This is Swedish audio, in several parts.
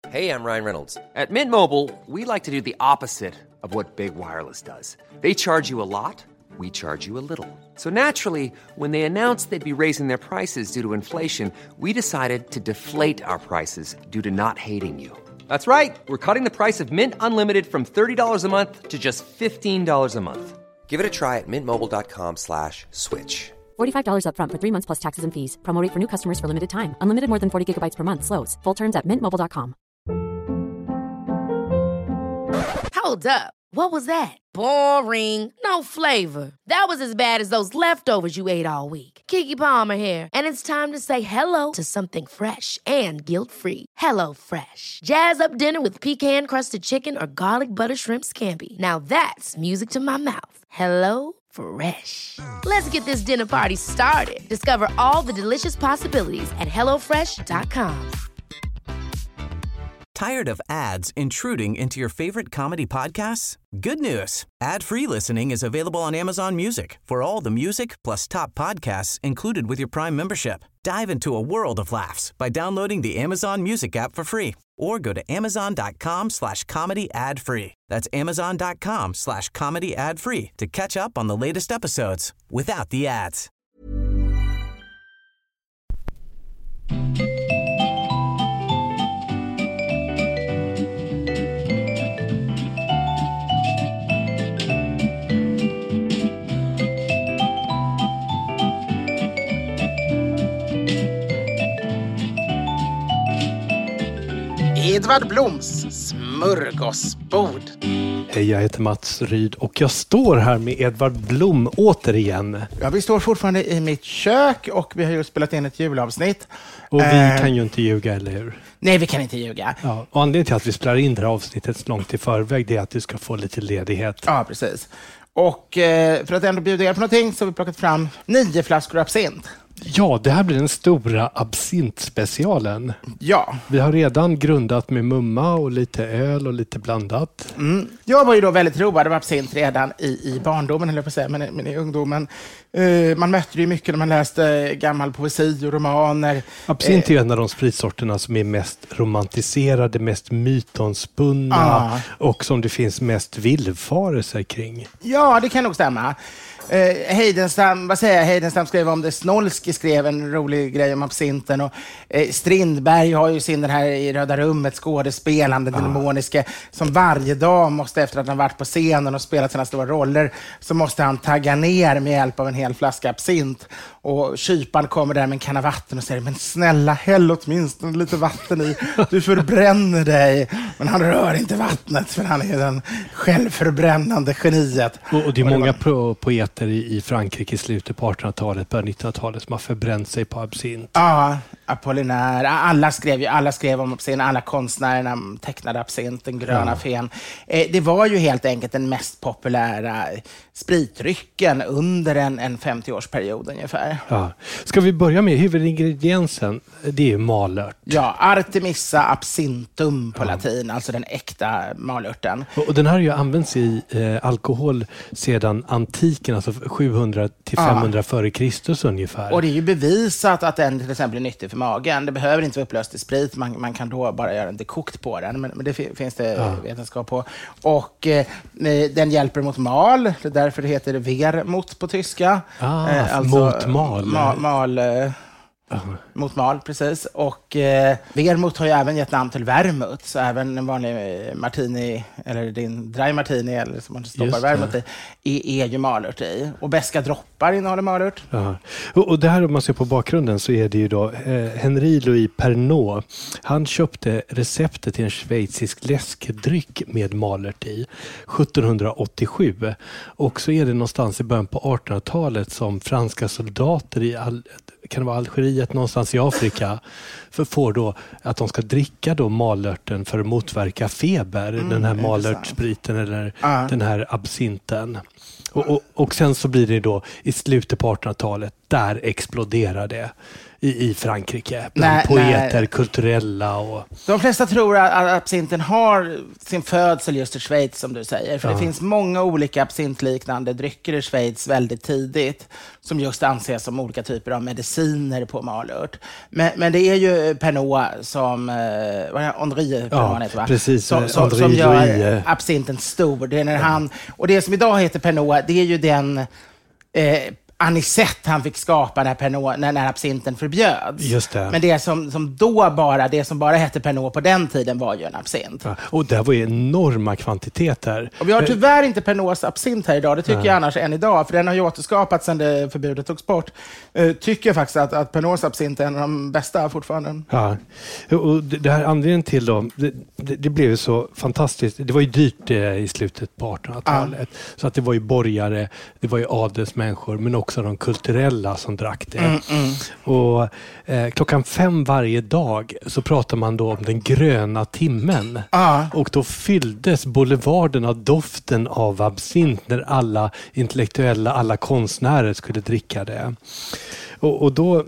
Hey, I'm Ryan Reynolds. At Mint Mobile, we like to do the opposite of what Big Wireless does. They charge you a lot, we charge you a little. So naturally, when they announced they'd be raising their prices due to inflation, we decided to deflate our prices due to not hating you. That's right. We're cutting the price of Mint Unlimited from $30 a month to just $15 a month. Give it a try at mintmobile.com/switch. $45 up front for 3 months plus taxes and fees. Promo rate for new customers for limited time. Unlimited more than 40 gigabytes per month. Slows full terms at mintmobile.com. Hold up. What was that? Boring. No flavor. That was as bad as those leftovers you ate all week. Keke Palmer here. And it's time to say hello to something fresh and guilt-free. Hello Fresh. Jazz up dinner with pecan-crusted chicken or garlic butter shrimp scampi. Now that's music to my mouth. Hello Fresh. Let's get this dinner party started. Discover all the delicious possibilities at hellofresh.com. Tired of ads intruding into your favorite comedy podcasts? Good news. Ad-free listening is available on Amazon Music for all the music plus top podcasts included with your Prime membership. Dive into a world of laughs by downloading the Amazon Music app for free or go to amazon.com/comedy ad-free. That's amazon.com/comedy ad-free to catch up on the latest episodes without the ads. Edvard Bloms smörgåsbord. Hej, jag heter Mats Ryd och jag står här med Edvard Blom återigen. Ja, vi står fortfarande i mitt kök och vi har just spelat in ett julavsnitt. Och vi kan ju inte ljuga, eller hur? Nej, vi kan inte ljuga. Ja, och anledningen till att vi spelar in det här avsnittet så långt i förväg, det är att du ska få lite ledighet. Ja, precis. Och för att ändå bjuda er på någonting så har vi plockat fram 9 flaskor absint. Ja, det här blir den stora absintspecialen. Ja. Vi har redan grundat med mumma och lite öl och lite blandat. Jag var ju då väldigt road av absint redan i barndomen, eller på att säga, men i ungdomen. Man mötte det ju mycket när man läste gammal poesi och romaner. Absint är ju en av de spritsorterna som är mest romantiserade, mest mytomspunna och som det finns mest villfarelser kring. Ja, det kan nog stämma. Heidenstam skrev om det. Snolski skrev en rolig grej om absinten och Strindberg har ju sin den här i Röda rummet skådespelande, den demoniske, som varje dag måste, efter att han varit på scenen och spelat sina stora roller, så måste han tagga ner med hjälp av en hel flaska absint. Och kypan kommer där med en kanna vatten och säger: men snälla, häll åtminstone lite vatten i, du förbränner dig. Men han rör inte vattnet, för han är den självförbrännande geniet. Och det är många poeter i Frankrike i slutet på 1800-talet, början 1900-talet som har förbränt sig på absint. Ja, Apollinaire. Alla skrev om absint, alla konstnärerna tecknade absint, den gröna fen. Det var ju helt enkelt den mest populära spritdrycken under en 50-årsperiod ungefär. Ja. Ska vi börja med huvudingrediensen? Det är malört. Ja, Artemisa absintum på latin, alltså den äkta malörten. Och den här har ju använts i alkohol sedan antiken, alltså 700 till 500 före Kristus ungefär. Och det är ju bevisat att den till exempel är nyttig för magen. Det behöver inte vara upplöst i sprit, man kan då bara göra en dekokt på den, men det finns det vetenskap på. Och den hjälper mot mal, det är därför det heter vermut på tyska. Alltså mot mal. Mot mal, precis. Och vermut har ju även gett namn till vermut, så även en vanlig martini, eller din dry martini, eller som man stoppar vermut i, är ju malört i. Och beska droppar innehåller malört. Ja. Och det här, om man ser på bakgrunden, så är det ju då Henri Louis Pernod. Han köpte receptet till en schweizisk läskedryck med malört i 1787. Och så är det någonstans i början på 1800-talet som franska soldater kan det vara Algeriet, någonstans i Afrika, får då att de ska dricka då malörten för att motverka feber, den här malörtspriten eller den här absinten. Och sen så blir det då i slutet på 1800-talet där exploderade det i Frankrike. Bland poeter, kulturella och... De flesta tror att absinten har sin födsel just i Schweiz, som du säger. För det finns många olika absintliknande drycker i Schweiz väldigt tidigt som just anses som olika typer av mediciner på malört. Men det är ju Pernod som... Henri Pernod heter, va? Precis. Som gör absinten stor. Det är när han... Och det som idag heter Pernod, det är ju den... anisette han fick skapa när absinten förbjöds. Just det. Men det som bara hette Pernod på den tiden var ju en absint. Ja, och det var ju enorma kvantiteter. Och vi har tyvärr inte Pernods absint här idag. Det tycker jag annars än idag. För den har ju återskapats sedan det förbudet togs bort. Tycker jag faktiskt att Pernods absint är en av de bästa fortfarande. Ja, och det här anledningen till då, det blev ju så fantastiskt. Det var ju dyrt i slutet på 1800-talet. Så att det var ju borgare, det var ju adelsmänniskor, men också de kulturella som drack det. Och klockan 5 varje dag så pratar man då om den gröna timmen. Och då fylldes boulevarden av doften av absint när alla intellektuella, alla konstnärer skulle dricka det. Och då...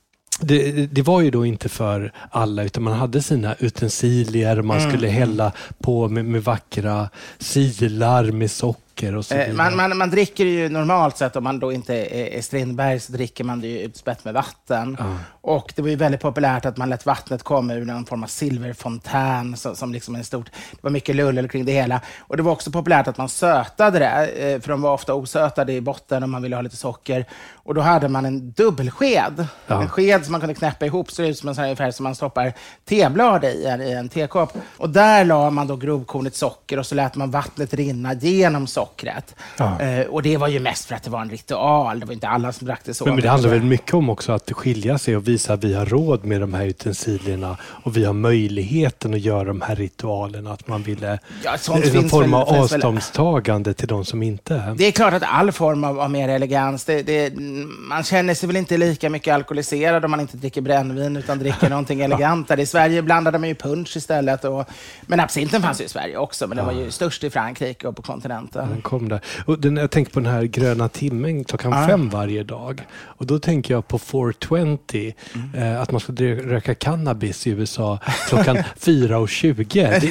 Det var ju då inte för alla, utan man hade sina utensilier och man skulle hälla på med vackra silar med socker och så vidare. Man dricker ju normalt sett, om man då inte är Strindberg, så dricker man det ju utspätt med vatten. Och det var ju väldigt populärt att man lät vattnet komma ur någon form av silverfontän som liksom en stort... Det var mycket lull kring det hela. Och det var också populärt att man sötade det, för de var ofta osötade i botten om man ville ha lite socker. Och då hade man en dubbelsked. En sked som man kunde knäppa ihop, så det ut som en sån här ungefär som man stoppar teblad i en tekopp. Och där la man då grovkornigt socker och så lät man vattnet rinna genom sockret. Och det var ju mest för att det var en ritual. Det var inte alla som drack det så. Men det handlar väl mycket om också att skilja sig och visa att vi har råd med de här utensilierna och vi har möjligheten att göra de här ritualerna, att man ville en form av avståndstagande till de som inte... Det är klart att all form av mer elegans, man känner sig väl inte lika mycket alkoholiserad om man inte dricker brännvin utan dricker någonting elegantare. I Sverige blandade man ju punch istället. Men absinten fanns ju i Sverige också, men den var ju störst i Frankrike och på kontinenten. Den kom där. Och jag tänker på den här gröna timmen klockan 5 varje dag. Och då tänker jag på 420, att man ska röka cannabis i USA klockan 4:20.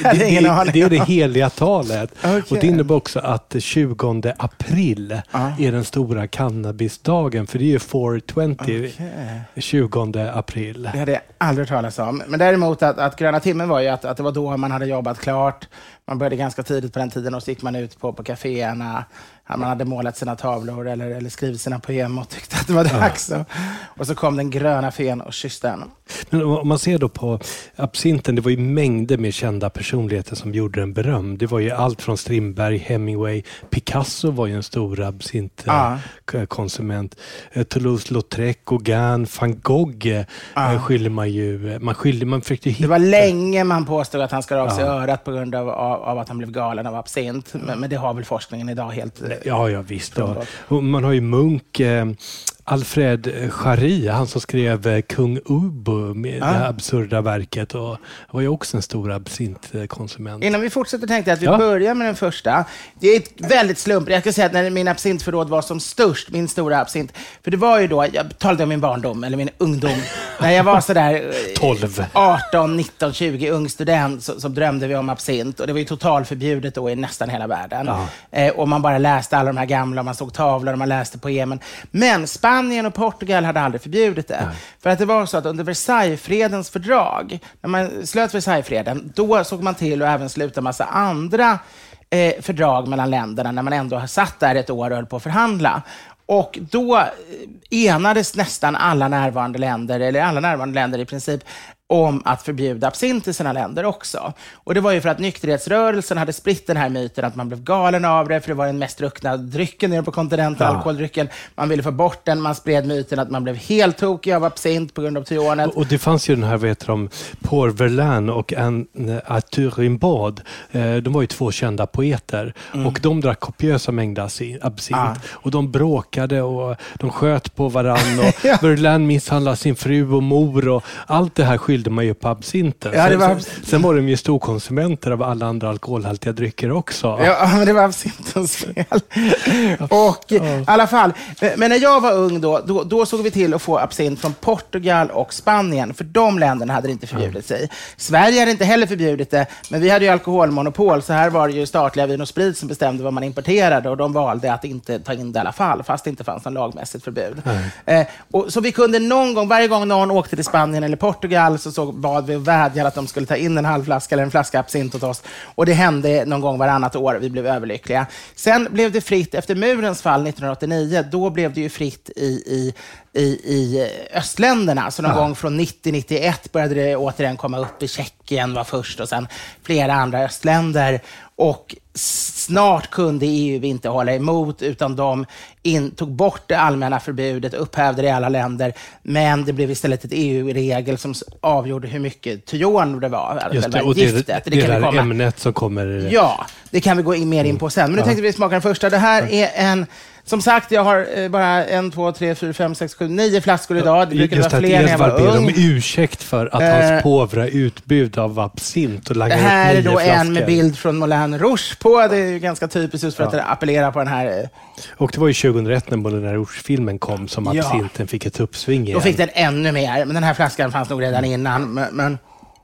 Det är det heliga talet. Okay. Och det innebär också att 20 april är den stora cannabisdagen. För det är ju 420, 20 april. Det hade jag aldrig talat om. Men däremot att gröna timmen var ju att det var då man hade jobbat klart. Man började ganska tidigt på den tiden och så gick man ut på kaféerna. Man hade målat sina tavlor eller skrivit sina poem och tyckte att det var dags. Och så kom den gröna fen och kysste henne. Men om man ser då på absinten, det var ju mängder med kända personligheter som gjorde den berömd. Det var ju allt från Strindberg, Hemingway, Picasso var ju en stor absintkonsument. Toulouse-Lautrec, Gauguin, van Gogh skyller man ju. Man försökte hitta. Det var länge man påstod att han ska raka sig i örat på grund av att han blev galen av absint. Men det har väl forskningen idag helt... Ja, visst. Och man har ju Munk, Alfred Jarry, han som skrev Kung Ubu med det absurda verket, och var ju också en stor absintkonsument. Innan vi fortsätter tänkte jag att vi börjar med den första. Det är ett väldigt slump. Jag ska säga att när min absintförråd var som störst, min stora absint, för det var ju då, jag talade om min barndom, eller min ungdom, när jag var sådär 12, 18, 19, 20, ung student, så drömde vi om absint, och det var ju totalförbjudet då i nästan hela världen. Och man bara läste alla de här gamla, man såg tavlor och man läste poemen. Men Spanien och Portugal hade aldrig förbjudit det. För att det var så att under Versaillesfredens fördrag, när man slöt Versaillesfreden, då såg man till att även sluta massa andra fördrag mellan länderna när man ändå har satt där ett år och höll på att förhandla. Och då enades nästan alla närvarande länder i princip om att förbjuda absint i sina länder också. Och det var ju för att nykterhetsrörelsen hade spritt den här myten att man blev galen av det, för det var den mest druckna drycken nere på kontinenten, alkoholdrycken. Man ville få bort den, man spred myten att man blev helt tokig av absint på grund av tyonet. Och det fanns ju den här, Paul Verlaine och Arthur Rimbaud. De var ju 2 kända poeter och de drack kopiösa mängder absint. Och de bråkade och de sköt på varann och Verlaine misshandlade sin fru och mor och allt det här skyllde man ju på absinten. Ja, sen var de ju storkonsumenter av alla andra alkoholhaltiga drycker också. Ja, men det var absintens fel. Och i alla fall, men när jag var ung då såg vi till att få absint från Portugal och Spanien, för de länderna hade det inte förbjudit sig. Sverige hade inte heller förbjudit det, men vi hade ju alkoholmonopol, så här var det ju statliga Vin och Sprit som bestämde vad man importerade, och de valde att inte ta in det i alla fall, fast det inte fanns någon lagmässigt förbud. Och så vi kunde någon gång, varje gång någon åkte till Spanien eller Portugal, så bad vi och vädjade att de skulle ta in en halv flaska eller en flaska absint åt oss, och det hände någon gång varannat år. Vi blev överlyckliga. Sen blev det fritt efter murens fall 1989. Då blev det ju fritt i östländerna. Så någon gång från 90-91 började det återigen komma upp. I Tjeckien var först, och sen flera andra östländer. Och snart kunde EU inte hålla emot, utan de tog bort det allmänna förbudet, upphävde det i alla länder, men det blev istället ett EU-regel som avgjorde hur mycket tyon det var. Just det, och giftet. Det där ämnet som kommer... Ja, det kan vi gå mer in på sen. Men nu tänkte vi smaka den första. Det här är en... Som sagt, jag har bara 1, 2, 3, 4, 5, 6, 7, 9 flaskor idag. Det brukade vara fler när jag var ung. Om ursäkt för att hans påvra utbud av absint och det här är då en med bild från Moulin Rouge på. Det är ju ganska typiskt just för att appellera på den här. Och det var ju 2001 när Moulin Rouge-filmen kom som absinten fick ett uppsving igen. Då fick den ännu mer, men den här flaskan fanns nog redan innan. Men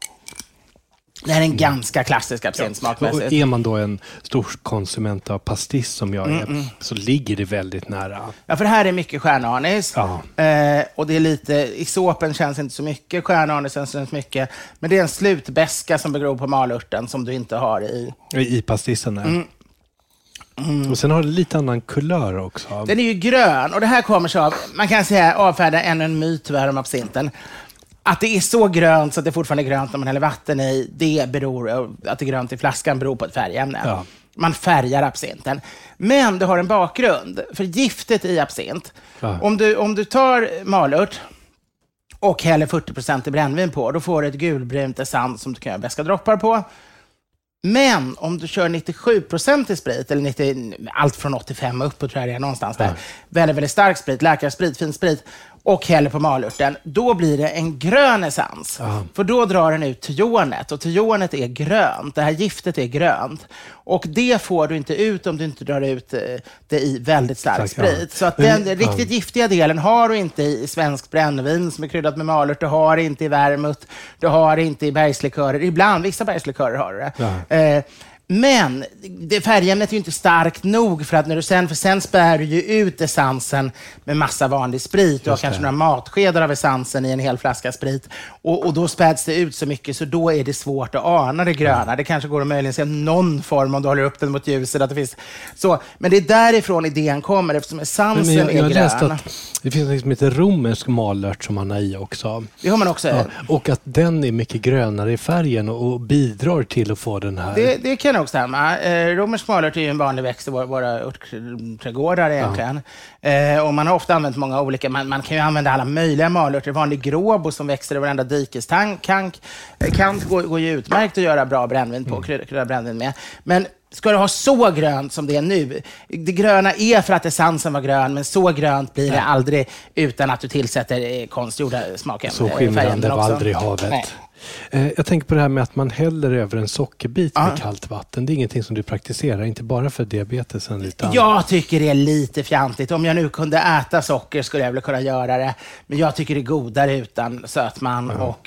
det här är en ganska klassisk absintsmakmässigt. Och är man då en stor konsument av pastis som jag är, så ligger det väldigt nära. Ja, för det här är mycket stjärnanis. Ja. Och det är lite, i såpen känns inte så mycket, stjärnanisen känns mycket. Men det är en slutbäska som beror på malörten som du inte har i pastissen. Och sen har det lite annan kulör också. Den är ju grön, och det här kommer så av, man kan säga avfärda ännu en myt om absinten. Att det är så grönt så att det fortfarande är grönt när man häller vatten i, det beror, att det är grönt i flaskan beror på ett färgämne. Ja. Man färgar absinten. Men det har en bakgrund, för giftet i absint, om du tar malört och häller 40% i brännvin på, då får du ett gulbrunt essens som du kan göra beska droppar på. Men om du kör 97% i sprit, eller 90, allt från 85 uppåt tror jag det är någonstans där, väldigt, väldigt stark sprit, läkarsprit, fin sprit, och häller på malörten, då blir det en grön essens. För då drar den ut tyonet, och tyonet är grönt. Det här giftet är grönt. Och det får du inte ut om du inte drar ut det i väldigt stark sprit. Så att den riktigt giftiga delen har du inte i svensk brännvin som är kryddat med malört. Du har inte i vermouth. Du har inte i bergslikörer. Ibland, vissa bergslikörer har du det. Men det färgämnet är ju inte starkt nog för att när du sen spär du ju ut essensen med massa vanlig sprit. Du har kanske några matskedar av essensen i en hel flaska sprit. Och då späds det ut så mycket så då är det svårt att ana det gröna. Det kanske går att möjligen se någon form om du håller upp den mot ljuset. Att det finns så. Men det är därifrån idén kommer eftersom essensen är grön. Jag läste att det finns något som heter romersk malört som man har i också. Det har man också. Och att den är mycket grönare i färgen och bidrar till att få den här... Det kan nog stämma. Romersk malört är ju en vanlig växt i våra örtträdgårdar egentligen. Och man har ofta använt många olika, man kan ju använda alla möjliga malörter. Vanlig gråbo som växer i varenda dikeskant går ju utmärkt att göra bra brännvin på, krydda brännvin med. Men ska du ha så grönt som det är nu? Det gröna är för att essensen var grön, men så grönt blir det aldrig utan att du tillsätter konstgjorda smaken. Så skimrande var aldrig havet. Nej. Jag tänker på det här med att man häller över en sockerbit med kallt vatten. Det är ingenting som du praktiserar, inte bara för diabetesen. Jag tycker det är lite fjantigt. Om jag nu kunde äta socker skulle jag väl kunna göra det. Men jag tycker det är godare utan sötman och...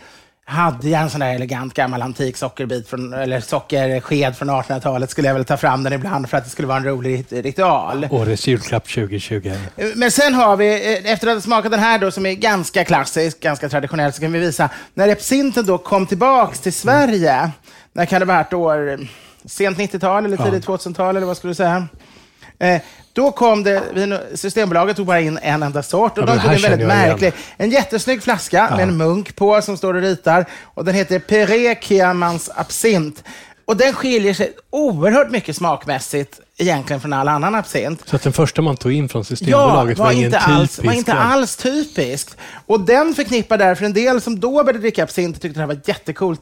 hade jag en sån där elegant gammal antik sockerbit eller sockersked från 1800-talet skulle jag väl ta fram den ibland för att det skulle vara en rolig ritual. Årets julklapp 2020. Men sen har vi, efter att ha smakat den här då som är ganska klassisk, ganska traditionell, så kan vi visa när absinten då kom tillbaks till Sverige. När kan det ha varit år? Sent 90-tal eller tidigt 2000-tal eller vad skulle du säga? Då kom det, Systembolaget tog bara in en enda sort och de tog en väldigt märklig, en jättesnygg flaska med en munk på som står och ritar och den heter Perret Kiamans absint och den skiljer sig oerhört mycket smakmässigt egentligen från all annan absint. Så att den första man tog in från Systembolaget var ingen typisk. Var inte alls typiskt. Och den förknippar därför en del som då började dricka absint och tyckte det här var jättecoolt.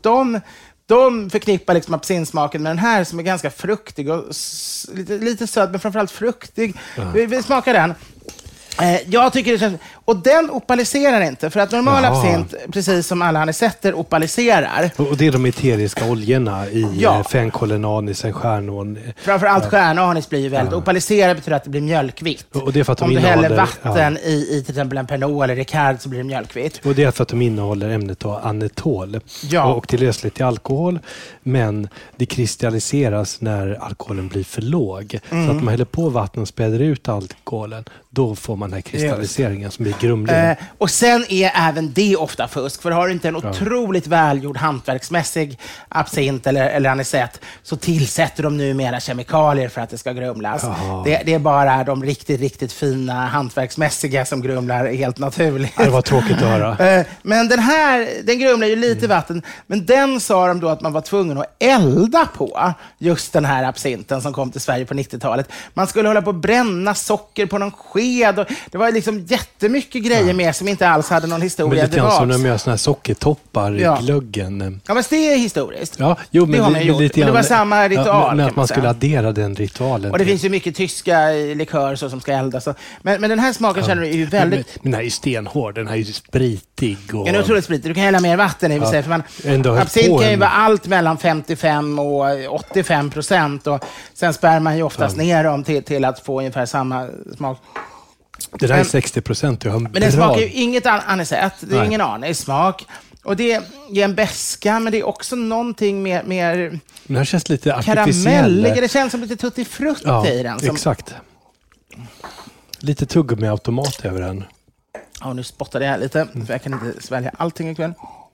De förknippar liksom absintsmaken med den här som är ganska fruktig och lite söt men framförallt fruktig. Vi smakar den. Jag tycker det känns... Och den opaliserar inte, för att normal absint, precis som alla anisetter, opaliserar. Och det är de eteriska oljorna i fänkålen, anisen, stjärnån. Framförallt stjärnanis blir ju väldigt opaliserar, betyder att det blir mjölkvitt. Och det är för att om du häller vatten i till exempel en Pernod eller Ricard så blir det mjölkvitt. Och det är för att de innehåller ämnet då anetol. Och det är lösligt i alkohol, men det kristalliseras när alkoholen blir för låg. Så att man häller på vatten och späder ut alkoholen, då får man den här kristalliseringen som blir grumlig. Och sen är även det ofta fusk, för har du inte en otroligt välgjord hantverksmässig absint eller anisett, så tillsätter de numera kemikalier för att det ska grumlas. Det är bara de riktigt, riktigt fina hantverksmässiga som grumlar helt naturligt. Det var tråkigt att höra. Men den grumlar ju lite vatten, men den sa de då att man var tvungen att elda på, just den här absinten som kom till Sverige på 90-talet. Man skulle hålla på att bränna socker på någon sked, och det var liksom jättemycket grejer med som inte alls hade någon historia. Men lite grann som när de gör såna här sockertoppar i glöggen. Ja, men det är historiskt. Ja, jo, men det var samma ritual. Men att man skulle addera den ritualen. Och det finns ju mycket tyska likör så som ska eldas. Men den här smaken känner du ju väldigt... Men den här är ju stenhård, den här är ju spritig. Och... Den är otroligt spritig. Du kan hälla mer vatten i sig. För absint kan ju vara allt mellan 55 och 85%. Och sen spär man ju oftast ner dem till att få ungefär samma smak. Det där är 60%. Men den smakar ju inget anisett. Det är ingen anis smak. Och det är en beska, men det är också någonting mer det här känns lite artificiell. Det känns som lite tuttifrutti i den. Exakt. Lite tuggummi automat över den. Ja, nu spottade jag lite, för jag kan inte svälja allting ikväll.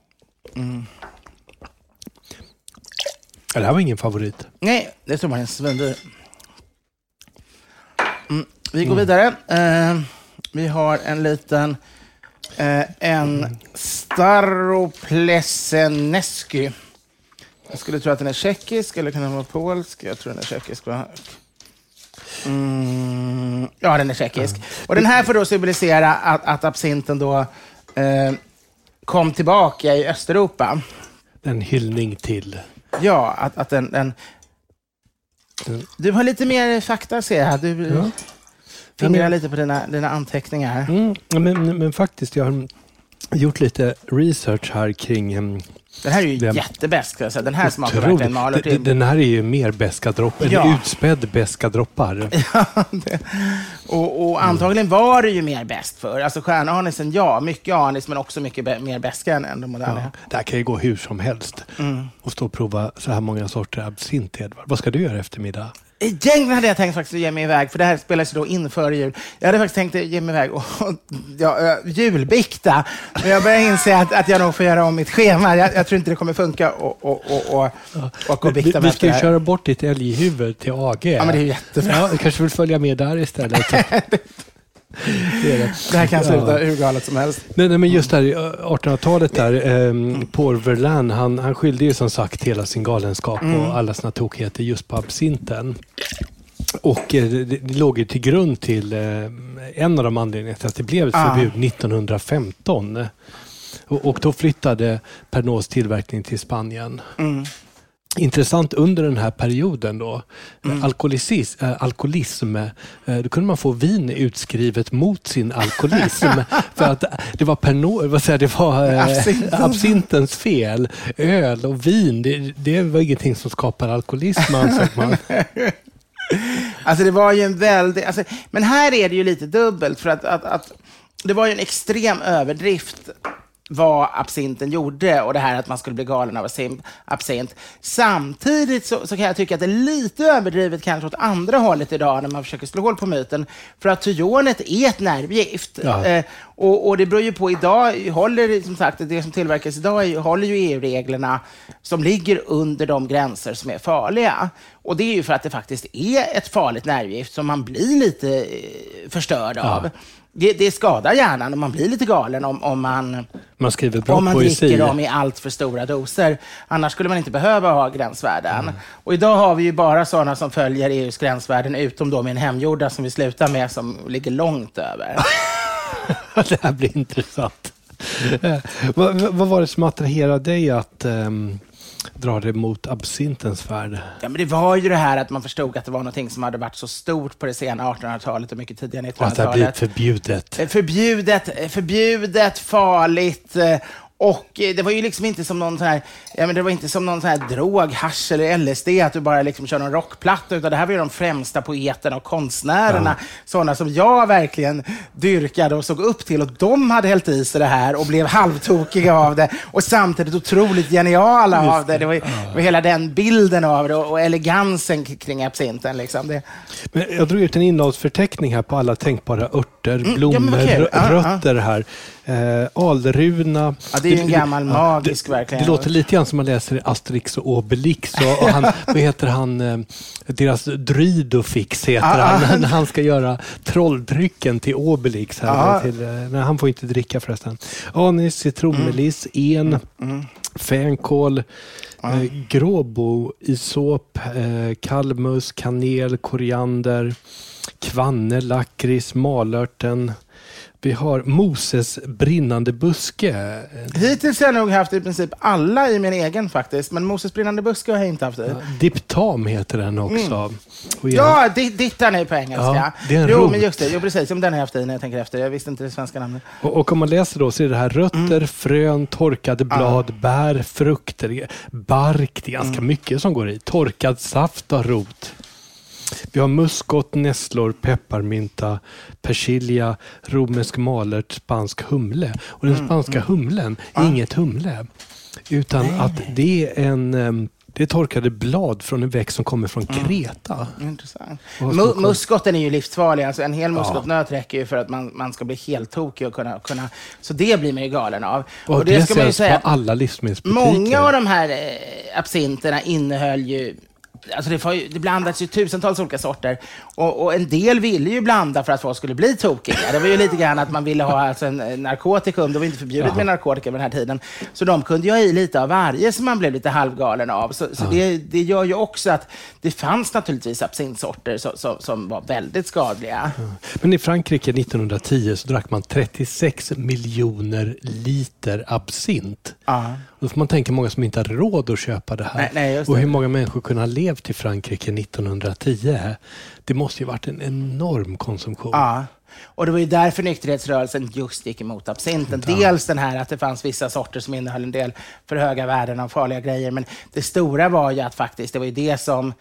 Det här var ingen favorit. Nej, det tror man är en svindyr. Vi går vidare. Vi har en liten en Staroplesenesky. Jag skulle tro att den är tjeckisk, eller kan den vara polsk? Jag tror den är tjeckisk. Ja, den är tjeckisk. Och den här får då symbolisera att absinten då kom tillbaka i Östeuropa. En hyllning till... Ja, att den... Du har lite mer fakta, ser jag. Du fingrar lite på dina anteckningar. Men faktiskt, jag har gjort lite research här kring... Den här är ju jättebäst, ska jag säga. Den här smakar verkligen maler till. Den här är ju mer beska droppar, eller utspädd beska droppar. Och antagligen var det ju mer bäst för. Alltså stjärnanisen, mycket anis, men också mycket mer beska än de moderna. Det här kan ju gå hur som helst. Och stå och prova så här många sorter absint, Edvard. Vad ska du göra eftermiddag? Egentligen hade jag tänkt faktiskt att ge mig iväg, för det här spelas ju då inför jul. Jag hade faktiskt tänkt att ge mig iväg och julbikta. Men jag börjar inse att jag nog får göra om mitt schema. Jag tror inte det kommer funka och bikta. Vi ska ju köra bort ditt älghuvud till AG. Ja, men det är ju jättebra. Ja, kanske vill följa med där istället. Det här kan sluta hur galet som helst. Nej, men just där 1800-talet där, Paul Verlaine, han skyllde ju som sagt hela sin galenskap och alla sina tokigheter just på absinten. Och det låg ju till grund till en av de anledningarna till att det blev ett förbud 1915. Och då flyttade Pernods tillverkning till Spanien. Intressant under den här perioden då, alkoholism, då kunde man få vin utskrivet mot sin alkoholism för att det var det var absintens fel. Öl och vin, det var ingenting som skapar alkoholism, ansåg man. Alltså det var ju en väldigt... men här är det ju lite dubbelt, för att det var ju en extrem överdrift vad absinten gjorde, och det här att man skulle bli galen av absint. Samtidigt så kan jag tycka att det är lite överdrivet kanske åt andra hållet idag när man försöker slå hål på myten, för att tyonet är ett nervgift. Och det beror ju på, idag håller, som sagt, det som tillverkas idag håller ju EU-reglerna som ligger under de gränser som är farliga. Och det är ju för att det faktiskt är ett farligt nervgift som man blir lite förstörd av. Det skadar hjärnan om man blir lite galen om man skriver bra om man poesi. dricker dem i allt för stora doser. Annars skulle man inte behöva ha gränsvärden. Och idag har vi ju bara sådana som följer EUs gränsvärden, utom då med en hemgjorda som vi slutar med som ligger långt över. Det här blir intressant. Vad var det som attraherade dig att drar det mot absintens värld? Ja, men det var ju det här att man förstod att det var någonting som hade varit så stort på det sena 1800-talet och mycket tidigare 1900-talet. Att det har blivit förbjudet, farligt. Och det var ju liksom inte som någon sån här, det var inte som någon sån här drog, hasch eller LSD, att du bara liksom kör någon rockplatta, utan det här var ju de främsta poeterna och konstnärerna, sådana som jag verkligen dyrkade och såg upp till, och de hade hällt i sig det här och blev halvtokiga av det, och samtidigt otroligt geniala av det. Det var hela den bilden av det och elegansen kring absinten liksom. Men jag drog ut en innehållsförteckning här på alla tänkbara örter, blommor, rötter här. Alruna. Ja, det är ju en gammal magisk verkligen. Det låter lite grann som man läser Asterix och Obelix. Och han, vad heter han? Deras Drydofix heter han. När han ska göra trolldrycken till Obelix. Här, han får inte dricka förresten. Anis, citronmeliss, fänkål, gråbo, isop, kalmus, kanel, koriander, kvanne, lakrits, malörten. Vi har Moses brinnande buske. Hittills har jag nog haft i princip alla i min egen faktiskt. Men Moses brinnande buske har jag inte haft i. Diptam heter den också. Ja, dittan är på engelska. Ja, det är en jo, men just det. Jo, precis. Som den har jag haft i när jag tänker efter. Jag visste inte det svenska namnet. Och om man läser då så är det här rötter, frön, torkade blad, bär, frukter, bark. Det är ganska mycket som går i. Torkad saft och rot. Vi har muskot, nässlor, pepparmynta, persilja, romersk malört, spansk humle. Och den spanska humlen är inget humle. Utan att det är det är torkade blad från en växt som kommer från Kreta. Intressant. Muskoten är ju livsfarlig. Alltså en hel muskotnöt räcker ju för att man ska bli helt tokig och kunna. Så det blir man ju galen av. Och det ska man ju säga på alla livsmedelsbutiker. Många av de här absinterna innehöll ju, alltså det blandades ju tusentals olika sorter, och en del ville ju blanda för att folk skulle bli tokiga. Det var ju lite grann att man ville ha alltså en narkotikum. Det var inte förbjudet med narkotika vid den här tiden. Så de kunde ju ha i lite av varje som man blev lite halvgalen av. Så det gör ju också att det fanns naturligtvis absintsorter som var väldigt skadliga. Men i Frankrike 1910 så drack man 36 miljoner liter absint. Då får man tänka många som inte hade råd att köpa det här. Nej, just det. Och hur många människor kunde ha levt i Frankrike 1910. Det måste ju varit en enorm konsumtion. Ja, och det var ju därför nykterhetsrörelsen just gick emot absinten. Dels den här att det fanns vissa sorter som innehöll en del för höga värden av farliga grejer. Men det stora var ju att faktiskt, det var ju det som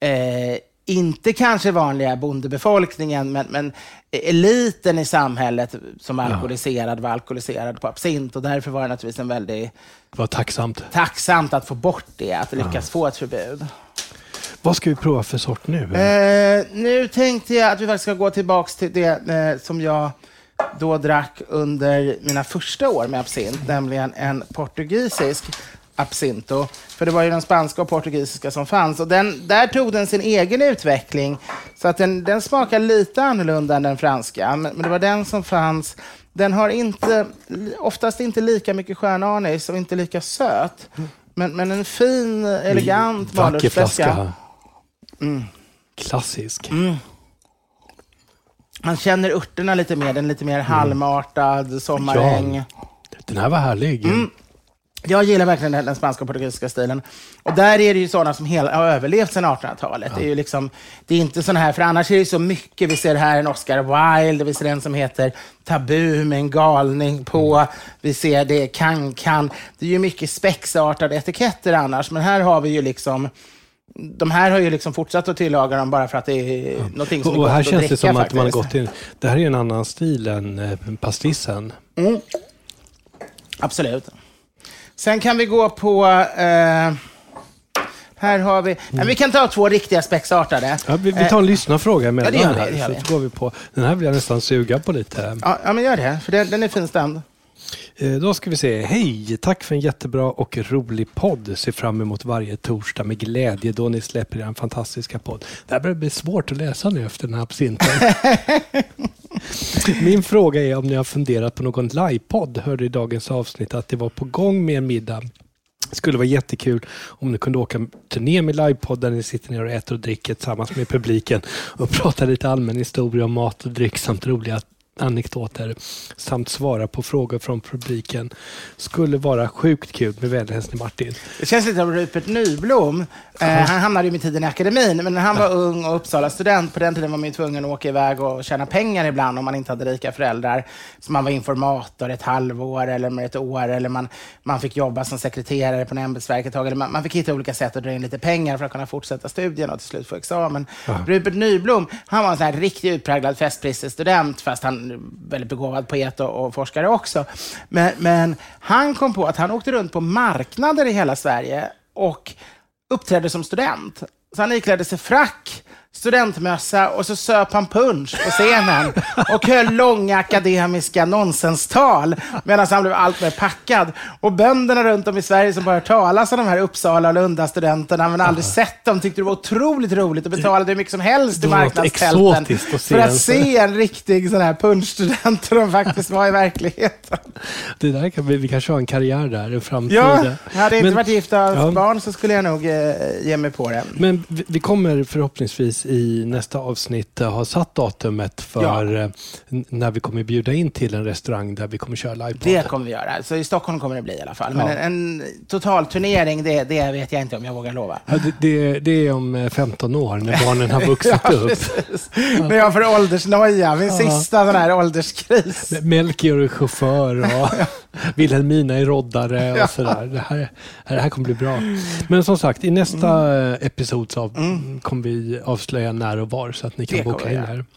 inte kanske vanliga bondebefolkningen, men eliten i samhället som var alkoholiserad på absint, och därför var det naturligtvis en väldigt... Det var tacksamt att få bort det, att lyckas få ett förbud. Vad ska vi prova för sort nu? Nu tänkte jag att vi faktiskt ska gå tillbaka till det som jag då drack under mina första år med absint, nämligen en portugisisk absinto. För det var ju den spanska och portugisiska som fanns. Och där tog den sin egen utveckling. Så att den smakar lite annorlunda än den franska. Men det var den som fanns. Den har oftast inte lika mycket stjärnanis och inte lika söt. Men en fin, elegant malörtsflaska. Klassisk. Man känner örterna lite mer. Den är lite mer halmartad, sommaräng. Ja, den här var härlig. Jag gillar verkligen den spanska och portugisiska stilen. Och där är det ju sådana som har överlevt sedan 1800-talet. Det är ju liksom, det är inte sån här, för annars är det så mycket. Vi ser här en Oscar Wilde, vi ser en som heter Tabu med en galning på. Vi ser det kan. Det är ju mycket spexartade etiketter annars. Men här har vi ju liksom, de här har ju liksom fortsatt att tillaga dem bara för att det är någonting som är gott och här att känns dricka, det som faktiskt. att man har gått in. Det här är en annan stil än pastissen. Absolut. Sen kan vi gå på... här har vi... vi kan ta 2 riktiga spexartade. Ja, vi tar en lyssnarfråga emellan det gör här. Så går vi på. Den här vill jag nästan suga på lite. Ja, men gör det. För den är finstämd. Då ska vi se. Hej, tack för en jättebra och rolig podd. Ser fram emot varje torsdag med glädje då ni släpper en fantastiska podd. Det här börjar bli svårt att läsa nu efter den här absinten. Min fråga är om ni har funderat på någon livepodd. Hörde i dagens avsnitt att det var på gång med en middag. Det skulle vara jättekul om ni kunde åka turné med livepodd där ni sitter ner och äter och dricker tillsammans med publiken och pratar lite allmän historia om mat och dryck samt roliga anekdoter samt svara på frågor från publiken. Skulle vara sjukt kul. Med vänlig hälsning Martin. Det känns lite som Rupert Nyblom. Han hamnade ju med tiden i akademin, men när han var ung och Uppsala student, på den tiden var man ju tvungen att åka iväg och tjäna pengar ibland om man inte hade rika föräldrar. Så man var informator ett halvår eller med ett år, eller man fick jobba som sekreterare på en ämbetsverk, eller man fick hitta olika sätt att dra in lite pengar för att kunna fortsätta studierna och till slut få examen. Rupert Nyblom, han var en sån här riktigt utpräglad festprisstudent, fast han är väldigt begåvad poet och forskare också. Men han kom på att han åkte runt på marknader i hela Sverige och uppträdde som student. Så han iklädde sig frack, studentmössa och så söp han punch på scenen och höll långa akademiska nonsenstal medan han blev allt mer packad. Och bönderna runt om i Sverige som bara talas om de här Uppsala och Lunda-studenterna men aldrig sett dem, tyckte det var otroligt roligt och betalade hur mycket som helst i marknadstälten för att se en riktig sån här punchstudent som de faktiskt var i verkligheten. Det där kan vi kanske ha en karriär där i framtiden. Ja, hade inte varit gifta barn så skulle jag nog ge mig på det. Men vi kommer förhoppningsvis i nästa avsnitt ha satt datumet för när vi kommer bjuda in till en restaurang där vi kommer köra livepodd. Det kommer vi göra. Så i Stockholm kommer det bli i alla fall. Men en total turnering, det vet jag inte om jag vågar lova. Ja, det är om 15 år när barnen har vuxit upp. När jag får åldersnoja, min sista sån här ålderskris. Melchior är chaufför och Wilhelmina är roddare och sådär. Det här kommer bli bra. Men som sagt, i nästa episod så kommer vi avslöja när och var så att ni kan boka in här.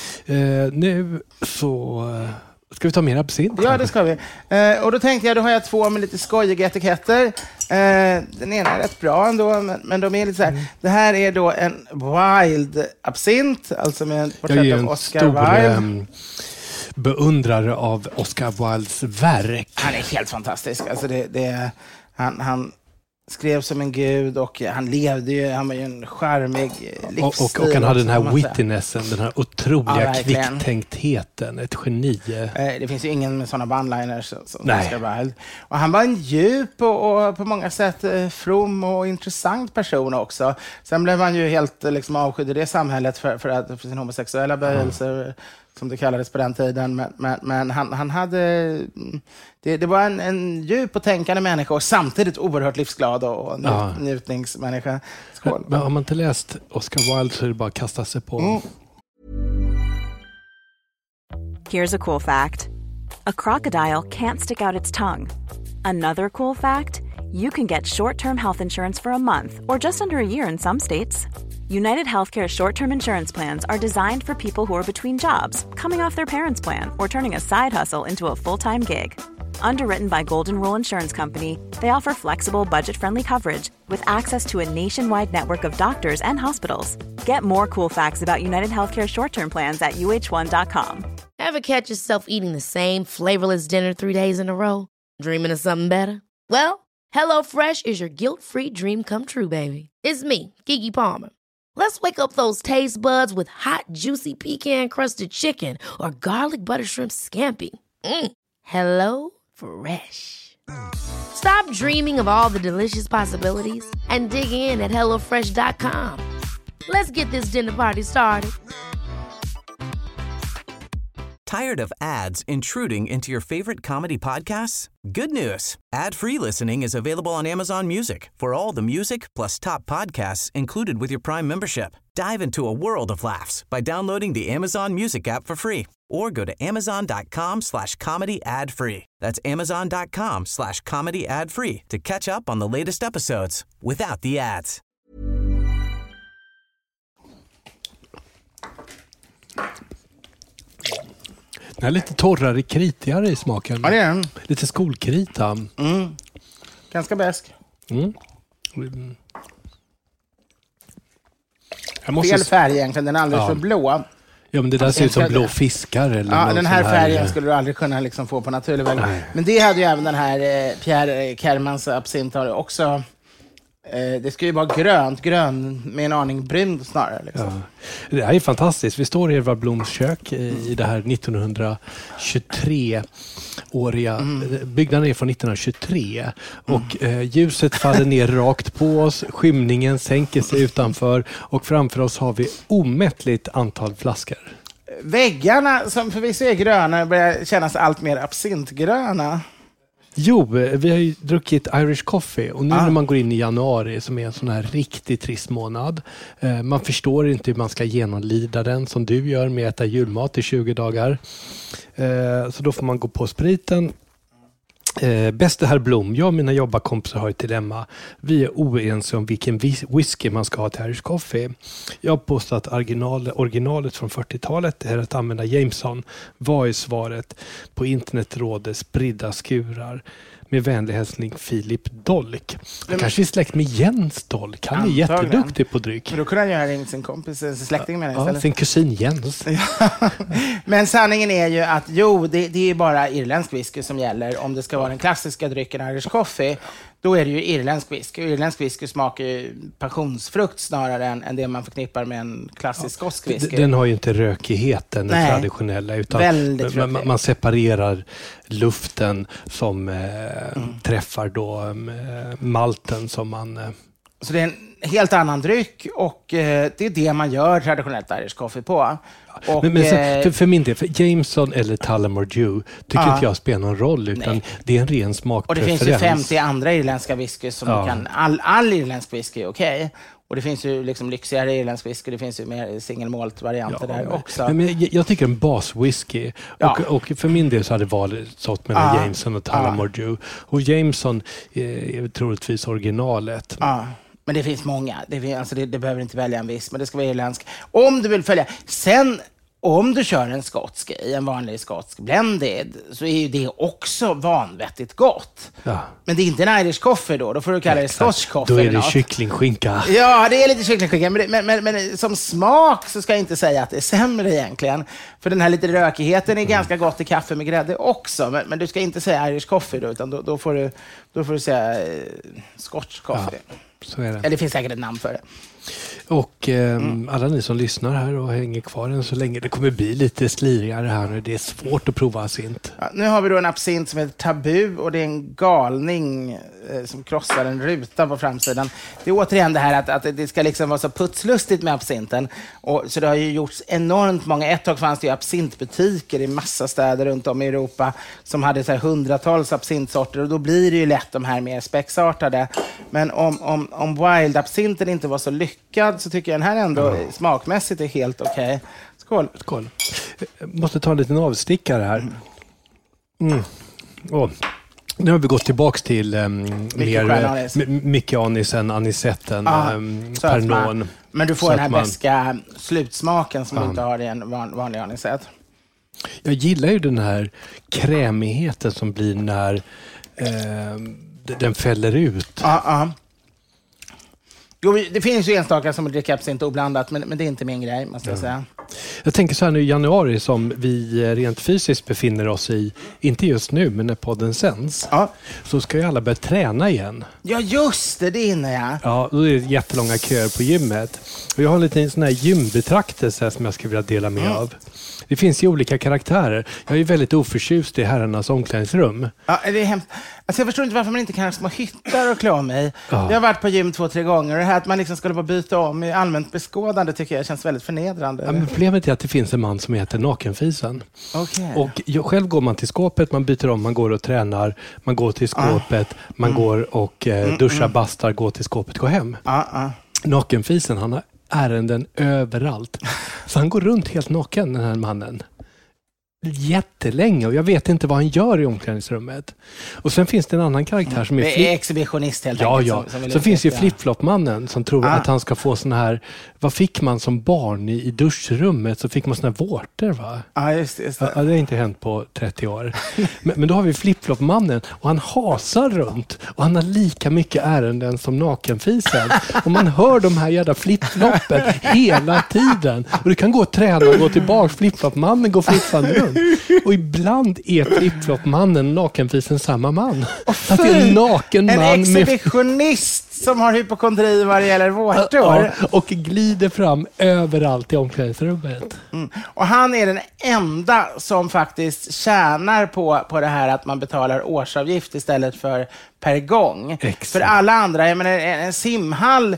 Nu så ska vi ta mer absint. Ja, det ska vi. Och då tänkte jag, då har jag 2 med lite skojiga etiketter. Den ena är rätt bra ändå, men de är lite så här. Det här är då en Wilde absint, alltså med en porträtt av Oscar Wilde. Beundrare av Oscar Wildes verk. Han är helt fantastisk. Alltså han skrev som en gud och han levde ju, han var ju en charmig livsstil. Och han hade den här wittinessen, den här otroliga kvicktänktheten, ett geni. Det finns ju ingen med sådana bandliners som Oscar Wilde. Och han var en djup och på många sätt from och intressant person också. Sen blev han ju helt liksom avskydd i det samhället för sin homosexuella böjelser, som det kallades på den tiden. Men han hade... Det var en djup och tänkande människa och samtidigt oerhört livsglad och njutningsmänniska. Skål. Men har man inte läst Oscar Wilde så är det bara att kasta sig på. Here's a cool fact. A crocodile can't stick out its tongue. Another cool fact, you can get short-term health insurance for a month or just under a year in some states. United Healthcare short-term insurance plans are designed for people who are between jobs, coming off their parents' plan, or turning a side hustle into a full-time gig. Underwritten by Golden Rule Insurance Company, they offer flexible, budget-friendly coverage with access to a nationwide network of doctors and hospitals. Get more cool facts about United Healthcare short-term plans at uh1.com. Ever catch yourself eating the same flavorless dinner 3 days in a row? Dreaming of something better? Well, HelloFresh is your guilt-free dream come true, baby. It's me, Keke Palmer. Let's wake up those taste buds with hot, juicy pecan-crusted chicken or garlic butter shrimp scampi. Hello Fresh. Stop dreaming of all the delicious possibilities and dig in at HelloFresh.com. Let's get this dinner party started. Tired of ads intruding into your favorite comedy podcasts? Good news. Ad-free listening is available on Amazon Music for all the music plus top podcasts included with your Prime membership. Dive into a world of laughs by downloading the Amazon Music app for free or go to amazon.com/comedy ad-free. That's amazon.com/comedy ad-free to catch up on the latest episodes without the ads. Den är lite torrare, kritigare i smaken. Ja, det är den. Lite skolkrita. Ganska bäsk. Fel färg egentligen, den är alldeles för blå. Ja, men det där ser ut som blå fiskar. Eller den här färgen skulle du aldrig kunna liksom få på naturlig väg. Men det hade ju även den här Pierre Kermans absint också. Det ska ju vara grön med en aning brun snarare. Liksom. Ja. Det här är fantastiskt. Vi står i Edvard Bloms kök i det här 1923-åriga. Byggnaden är från 1923. Och ljuset faller ner rakt på oss. Skymningen sänker sig utanför. Och framför oss har vi omättligt antal flaskor. Väggarna, som förvisso är gröna, börjar kännas allt mer absintgröna. Jo, vi har ju druckit Irish coffee och nu när man går in i januari som är en sån här riktigt trist månad. Man förstår inte hur man ska genomlida den som du gör med att äta julmat i 20 dagar. Så då får man gå på spriten. Bäste herr Blom, jag och mina jobbarkompisar har ett dilemma. Vi är oense om vilken whisky man ska ha till Irish coffee. Jag har påstått att originalet från 40-talet är att använda Jameson. Vad är svaret? På internet råder spridda skurar. Med vänlig hälsning Filip Dolk. Han kanske är släkt med Jens Dolk. Han är jätteduktig på dryck. Men då kunde han göra ring sin kompis, sin släkting med ja, sin kusin Jens. Men sanningen är ju att det är bara irländsk whisky som gäller. Om det ska vara den klassiska drycken Irish coffee, då är det ju irländsk whisky. Och irländsk whisky smakar ju passionsfrukt snarare än det man förknippar med en klassisk skotsk whisky. Den har ju inte rökigheten, den traditionella, utan man separerar luften som träffar då malten som man... Så det är en helt annan dryck och det är det man gör traditionellt Irish coffee på. Och, men för min del, för Jameson eller Tullamore Dew tycker inte jag spelar någon roll, utan det är en ren smakpreferens. Och det finns ju 50 andra irländska whisky som kan... All irländsk whisky är okej. Och det finns ju liksom lyxigare irländsk whisky, det finns ju mer single malt varianter där också. Men jag tycker en baswhisky. Och för min del så hade valet stått mellan Jameson och Tullamore Dew. Och Jameson är troligtvis originalet. Men det finns många. Det behöver inte välja en viss, men det ska vara irländsk. Om du vill följa. Sen, om du kör en skotsk i en vanlig skotsk blended, så är ju det också vanvettigt gott. Ja. Men det är inte en Irish coffee då får du kalla det scotch coffee. Då är det kycklingskinka. Ja, det är lite kycklingskinka. Men som smak så ska jag inte säga att det är sämre egentligen. För den här lite rökigheten är ganska gott i kaffe med grädde också. Men du ska inte säga Irish coffee då, utan då får du säga scotch coffee. Ja. Så är det. Eller det finns säkert ett namn för det. Och alla ni som lyssnar här och hänger kvar än så länge, det kommer bli lite slirigare här nu. Det är svårt att prova absint. Ja, nu har vi då en absint som heter Tabu och det är en galning som krossar en ruta på framsidan. Det är återigen det här att det ska liksom vara så putslustigt med absinten. Så det har ju gjorts enormt många. Ett tag fanns det ju absintbutiker i massa städer runt om i Europa som hade så här hundratals absintsorter, och då blir det ju lätt de här mer spexartade. Men om wild-absinten inte var så lyckad så tycker jag den här ändå smakmässigt är helt okej. Skål. Skål. Jag måste ta en liten avstickare här. Nu har vi gått tillbaka till mycket anis än anisetten, Pernod. Men du får den här beska slutsmaken som du inte har i en vanlig anisett. Jag gillar ju den här krämigheten som blir när den fäller ut. Jo, det finns ju enstaka som dricker absint oblandat, men det är inte min grej, måste jag säga. Jag tänker så här nu i januari som vi rent fysiskt befinner oss i, inte just nu, men när podden sänds, så ska ju alla börja träna igen. Ja, just det hinner jag. Ja, då är det jättelånga köer på gymmet. Och jag har en liten sån här gymbetraktelse som jag skulle vilja dela med av. Det finns ju olika karaktärer. Jag är ju väldigt oförtjust i herrarnas omklädningsrum. Ja, det är hemskt. Alltså jag förstår inte varför man inte kan ha små hyttar och klä om mig. Jag har varit på gym 2-3 gånger och det här att man liksom skulle bara byta om i allmänt beskådande tycker jag känns väldigt förnedrande. Ja, men problemet är att det finns en man som heter Nakenfisen. Okay. Och själv går man till skåpet, man byter om, man går och tränar, man går till skåpet, man går och duschar, bastar, går till skåpet, går hem. Nakenfisen, han har ärenden överallt. Så han går runt helt naken, den här mannen. Jättelänge, och jag vet inte vad han gör i omklädningsrummet. Och sen finns det en annan karaktär som är... Det är exhibitionist helt enkelt. Ja. Så finns ju flip-flop-mannen som tror att han ska få såna här... Vad fick man som barn i duschrummet? Så fick man såna här vårtor, va? Ja, just det. Ja, det har inte hänt på 30 år. Men då har vi flip-flop-mannen och han hasar runt. Och han har lika mycket ärenden som Nakenfisen. Och man hör de här jävla flip-floppen hela tiden. Och du kan gå och träna och gå tillbaka. Flip-flop-mannen går flippande runt. Och ibland är flip-flop-mannen och Nakenfisen samma man. Att det är en naken man. En exhibitionist som har hypokondri vad det gäller vårtor. Ja, och glider fram överallt i omklädningsrummet. Och han är den enda som faktiskt tjänar på det här att man betalar årsavgift istället för per gång. Exakt. För alla andra, jag menar, en simhall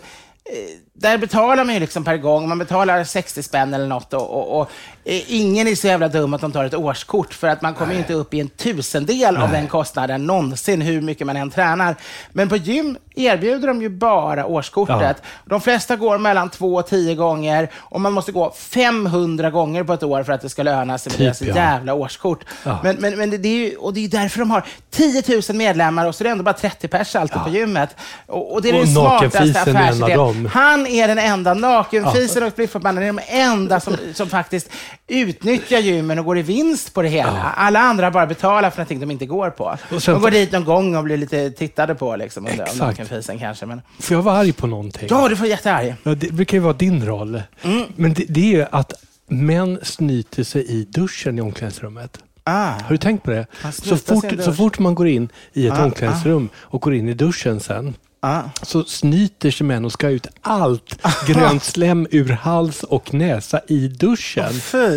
där betalar man ju liksom per gång. Man betalar 60 spänn eller något och ingen är så jävla dum att de tar ett årskort, för att man kommer ju inte upp i en 1000-del av den kostnaden någonsin, hur mycket man än tränar. Men på gym erbjuder de ju bara årskortet. Ja. De flesta går mellan 2 och 10 gånger och man måste gå 500 gånger på ett år för att det ska löna sig med deras jävla årskort. Ja. Men det är ju, och det är därför de har 10 000 medlemmar och så är det ändå bara 30 pers alltid på gymmet. Och det är den smartaste affärsidén. Han är den enda, nakenfisen och splifförbanden är de enda som faktiskt utnyttjar gymmen och går i vinst på det hela. Ja. Alla andra bara betalar för någonting de inte går på. De går dit någon gång och blir lite tittade på liksom, av nakenfisen kanske. Men... Får jag vara arg på någonting? Ja, du får jättearg. Ja, det brukar ju vara din roll. Men det är ju att män snyter sig i duschen i omklädningsrummet. Har du tänkt på det? Så fort man går in i ett omklädningsrum och går in i duschen sen, så snyter sig män och ska ut allt grönt slem ur hals och näsa i duschen.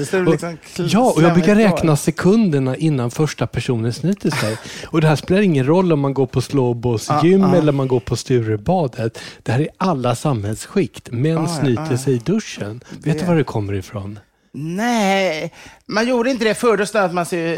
Och jag brukar räkna sekunderna innan första personen snyter sig. Och det här spelar ingen roll om man går på Slåbos gym eller man går på Sturebadet. Det här är alla samhällsskikt. Män snyter sig i duschen. Vet du var det kommer ifrån? Nej, man gjorde inte det förr. Då snöt man sig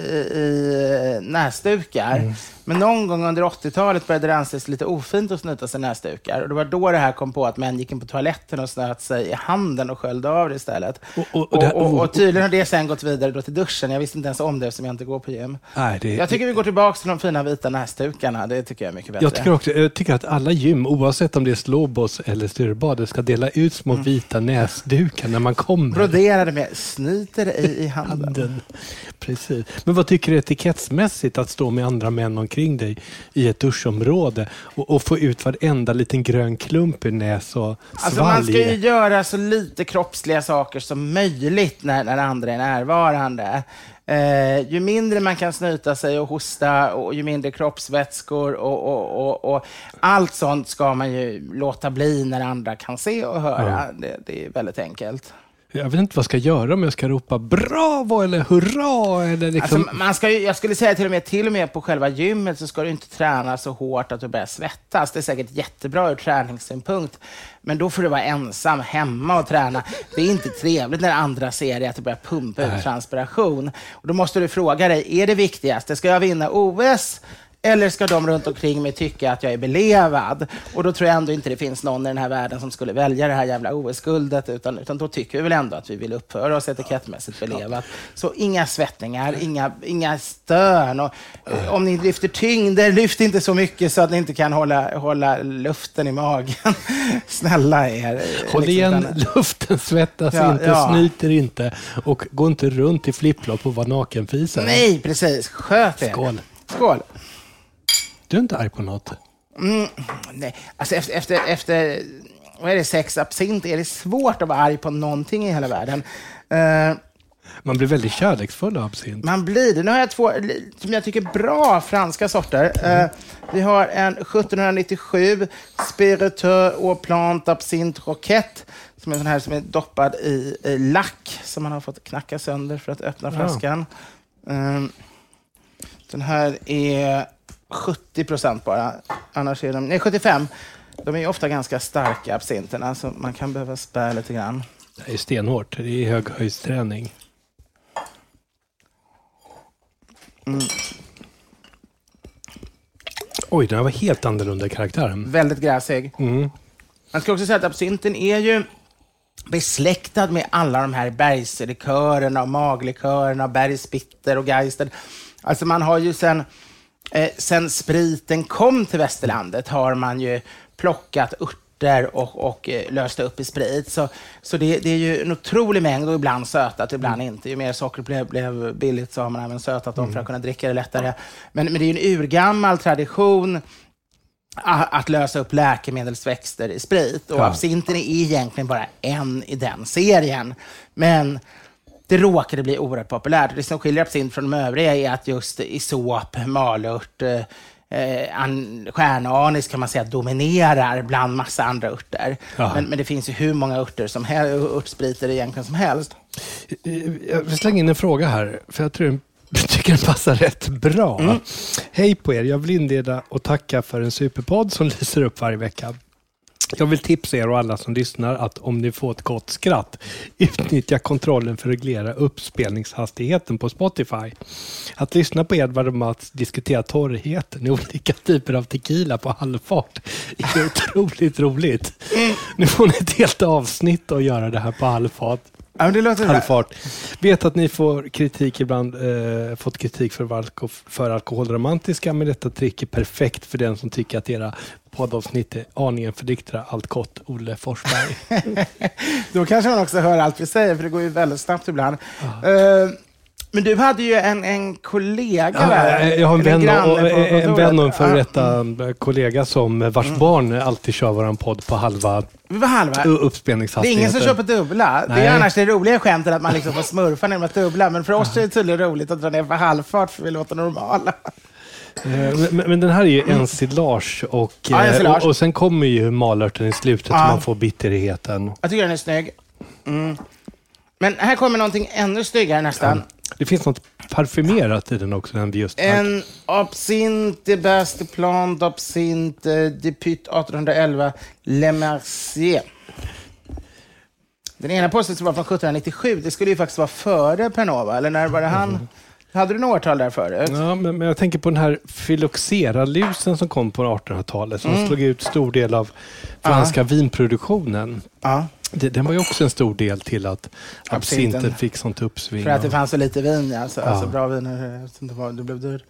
i näsdukar. Men någon gång under 80-talet började det anses lite ofint att snuta sig näsdukar. Och det var då det här kom på att män gick in på toaletten och snöt sig i handen och sköljde av det istället. Och tydligen har det sen gått vidare då till duschen. Jag visste inte ens om det som jag inte går på gym. Jag tycker vi går tillbaka till de fina vita näsdukarna. Det tycker jag är mycket bättre. Jag tycker att alla gym, oavsett om det är Slåbos eller Sturebadet, ska dela ut små vita näsdukar när man kommer. Broderade med snyter i handen. Precis. Men vad tycker du etikettsmässigt att stå med andra män omkring dig i ett duschområde och få ut varenda liten grön klump i näs och svalg? Alltså man ska ju göra så lite kroppsliga saker som möjligt när andra är närvarande. Ju mindre man kan snyta sig och hosta och ju mindre kroppsvätskor och allt sånt ska man ju låta bli när andra kan se och höra. Det är väldigt enkelt. Jag vet inte vad jag ska göra, om jag ska ropa bravo eller hurra eller liksom... Alltså jag skulle säga till och med på själva gymmet så ska du inte träna så hårt att du börjar svettas. Det är säkert jättebra ur träningssynpunkt, men då får du vara ensam hemma och träna. Det är inte trevligt när andra ser det, att du börjar pumpa ut transpiration. Och då måste du fråga dig, är det viktigaste? Ska jag vinna OS? Eller ska de runt omkring mig tycka att jag är belevad? Och då tror jag ändå inte det finns någon i den här världen som skulle välja det här jävla OS-guldet. Utan då tycker vi väl ändå att vi vill uppföra oss etikettmässigt belevat. Så inga svettningar, inga stön. Och, om ni lyfter tyngder, lyft inte så mycket så att ni inte kan hålla luften i magen. Snälla er. Håll igen luften, svettas inte, snyter inte. Och gå inte runt i flipflop och vara nakenfisar. Nej, precis. Sköt er. Skål. Du är inte arg på något? Nej, alltså efter vad är det, 6 absint är det svårt att vara arg på någonting i hela världen. Man blir väldigt kärleksfull av absint. Man blir det. Nu har jag 2 som jag tycker bra franska sorter. Vi har en 1797 Spiritueux aux Plantes Absinthe Roquette, som är sån här som är doppad i lack som man har fått knacka sönder för att öppna flaskan. Den här är 70% bara. Annars är de 75. De är ju ofta ganska starka absinterna, så man kan behöva spä lite grann. Det är stenhårt. Det är höghöjdsträning. Oj, den var helt annorlunda i karaktären. Väldigt gräsig. Man ska också säga att absinten är ju besläktad med alla de här bergslikörerna och maglikörerna, bergsbitter och geister. Alltså man har ju sen spriten kom till västerlandet har man ju plockat örter och löst upp i sprit. Så det är ju en otrolig mängd och ibland sötat, ibland inte. Ju mer socker blev billigt så har man även sötat dem för att kunna dricka det lättare. Men det är ju en urgammal tradition att lösa upp läkemedelsväxter i sprit. Och absinten är egentligen bara en i den serien. Men det råkade bli oerhört populärt. Det som skiljer absint från de övriga är att just isop, malört, stjärnanis kan man säga dominerar bland massa andra örter. Men det finns ju hur många örtspriter egentligen som helst. Jag vill slänga in en fråga här, för jag tycker den passar rätt bra. Hej på er, jag vill inleda och tacka för en superpodd som lyser upp varje vecka. Jag vill tipsa er och alla som lyssnar att om ni får ett gott skratt, utnyttja kontrollen för att reglera uppspelningshastigheten på Spotify. Att lyssna på Edvard och Mats diskutera torrheten i olika typer av tequila på halvfart är otroligt roligt. Nu får ni ett helt avsnitt att göra det här på halvfart. Ja, det låter halvfart. Vet att ni får kritik ibland, fått kritik för alkoholromantiska, men detta trick är perfekt för den som tycker att era poddavsnitt är aningen för diktra allt gott, Olle Forsberg. Då kanske man också hör allt vi säger, för det går ju väldigt snabbt ibland. Men du hade ju en kollega där. Jag har en vän och en före detta kollega som vars barn alltid kör våran podd på halva uppspelningshastigheten. Det är ingen som kör på dubbla. Nej. Det är annars det roliga skämtet att man liksom får smurfa när man dubbla. Men för oss är det tydligen roligt att dra ner för halvfart för vi låter normala. Men den här är ju ensilage och sen kommer ju malörten i slutet så man får bitterheten. Jag tycker den är snygg. Men här kommer någonting ännu snyggare nästan. Det finns något parfymerat i den också. En absinthe de Beste Plan d'Absinthe de Pyt 1811 Le Mercier. Den ena påstås vara från 1797. Det skulle ju faktiskt vara före Pernod, eller när var det han... Hade du några årtal där förut? Ja, men jag tänker på den här Phylloxera-lusen som kom på 1800-talet som slog ut stor del av franska vinproduktionen. Den var ju också en stor del till att absinten fick sånt uppsving. För att det fanns så lite vin, alltså bra viner det blev dyrt.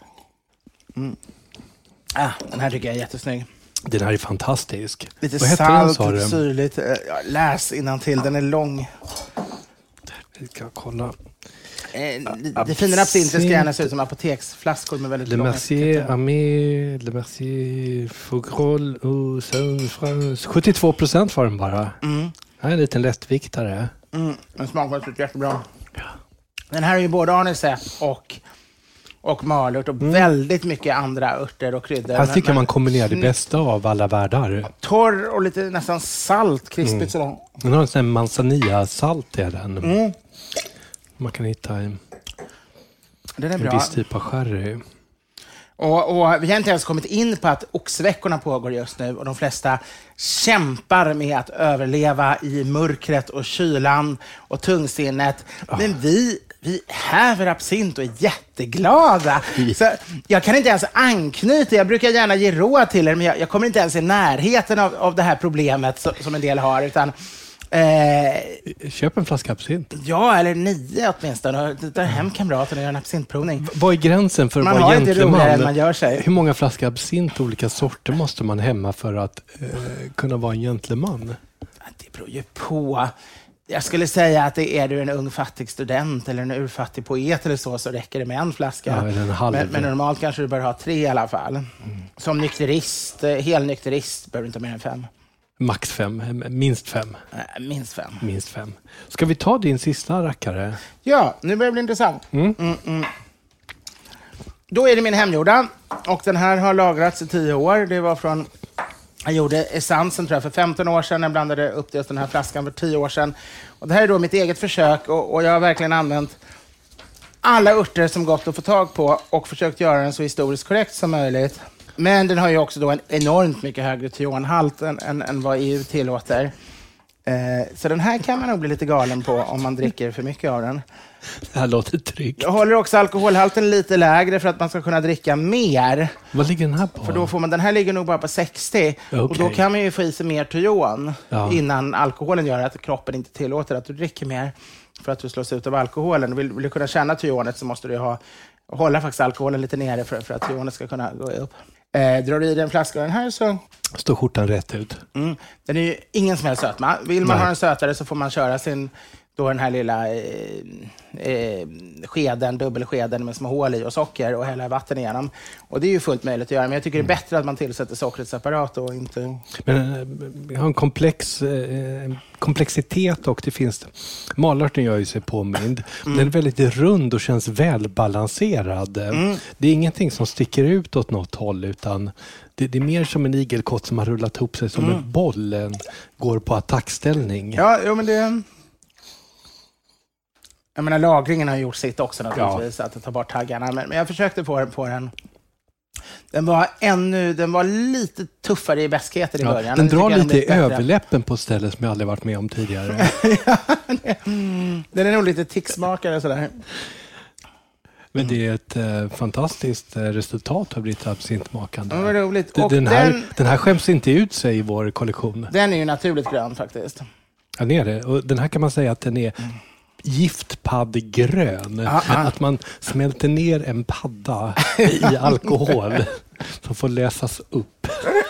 Den här tycker jag är jättesnygg. Den här är fantastisk. Lite salt, lite syrligt. Läs innantill, den är lång. Vi ska kolla. Det fina absinter ska gärna se ut som apoteksflaskor med väldigt långa. Le Mercier Fougrol och 72% var den bara. Det här är en liten lättviktare. Den smakar jättebra. Den här är ju både anisette och malört och väldigt mycket andra örter och kryddor. Här tycker man kombinerar det bästa av alla världar. Torr och lite nästan salt, krispigt sådär. Den har en sån här manzanilla-salt i den. Man kan hitta en viss typ av sherry. Och vi har inte ens kommit in på att oxveckorna pågår just nu och de flesta kämpar med att överleva i mörkret och kylan och tungsinnet. Men vi häver absint och är jätteglada. Så jag kan inte ens anknyta. Jag brukar gärna ge råd till er, men jag kommer inte ens i närheten av det här problemet som en del har, utan köp en flaska absint. Ja, eller 9 åtminstone. Ta hem kamraterna och göra en absintprovning. Vad är gränsen för att vara gentleman? Man har inte roligare än man gör sig. Hur många flaskor absint olika sorter måste man hemma för att kunna vara en gentleman? Det beror ju på. Jag skulle säga att är du en ung fattig student eller en urfattig poet eller så räcker det med en flaska. Ja, eller en halv. Men normalt kanske du bör ha 3 i alla fall. Som nykterist, helnykterist behöver du inte mer än 5. Max 5, minst 5. Minst 5. Ska vi ta din sista rackare? Ja, nu börjar det bli intressant. Då är det min hemgjorda. Och den här har lagrats i 10 år. Det var från... Jag gjorde essensen tror jag för 15 år sedan. Jag blandade upp den här flaskan för 10 år sedan. Och det här är då mitt eget försök. Och jag har verkligen använt alla örter som gått att få tag på. Och försökt göra den så historiskt korrekt som möjligt. Men den har ju också då en enormt mycket högre thyonhalt än vad EU tillåter. Så den här kan man nog bli lite galen på om man dricker för mycket av den. Det här låter tryggt. Jag håller också alkoholhalten lite lägre för att man ska kunna dricka mer. Vad ligger den här på? För då får man, den här ligger nog bara på 60. Okay. Och då kan man ju få i sig mer thyon innan alkoholen gör att kroppen inte tillåter att du dricker mer. För att du slås ut av alkoholen. Vill du kunna känna thyonet så måste du hålla faktiskt alkoholen lite nere för att thyonet ska kunna gå upp. Drar du i den flaskan här så... Står skjortan rätt ut. Den är ju ingen som helst sötma. Vill man ha den sötare så får man köra den här lilla dubbelskeden med små hål i och socker och hälla vatten igenom. Och det är ju fullt möjligt att göra, men jag tycker det är bättre att man tillsätter sockret separat och inte... Men vi har en komplexitet och det finns... Malörten gör ju sig påmind. Den är väldigt rund och känns välbalanserad. Det är ingenting som sticker ut åt något håll, utan det är mer som en igelkott som har rullat ihop sig som en boll. Går på attackställning. Ja, men det... Jag menar, lagringen har gjort sitt också naturligtvis, att ta bort taggarna. Men jag försökte få den Den var lite tuffare i bäskheten i början. Den drar lite i överläppen på ett ställe som jag aldrig varit med om tidigare. Den är nog lite ticksmakare sådär. Men det är ett fantastiskt resultat av ditt absintmakande. Det var roligt. Den här skäms inte ut sig i vår kollektion. Den är ju naturligt grön faktiskt. Ja, det är det. Och den här kan man säga att den är giftpaddgrön. Att man smälter ner en padda i alkohol som får läsas upp.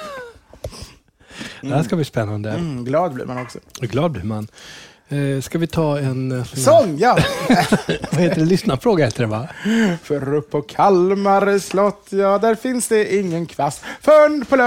Det här ska bli spännande. Glad blir man också. Glad blir man. Ska vi ta en... Sång, ja! Vad heter det? Lyssnarfråga heter det, va? För upp på Kalmar slott, ja, där finns det ingen kvast förrän på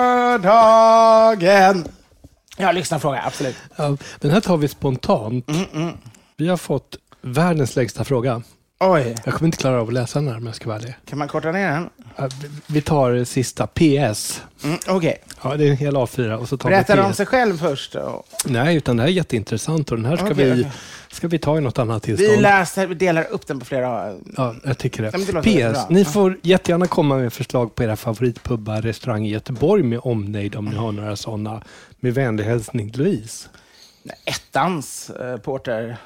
lördagen. Ja, lyssnarfråga, absolut. Ja, den här tar vi spontant. Vi har fått världens längsta fråga. Oj. Jag kommer inte klara av att läsa den här, men jag ska vara det. Kan man korta ner den? Vi tar sista PS. Okej. Ja, det är en hel A4. Och så tar berättar vi de sig själv först då? Nej, utan det här är jätteintressant. Och den här ska vi ta i något annat tillstånd. Vi delar upp den på flera... Ja, jag tycker det. det PS. Ni får jättegärna komma med förslag på era favoritpubbar, restaurang i Göteborg med omnejd om ni har några sådana. Med vänlig hälsning, Louise. Ettans porter...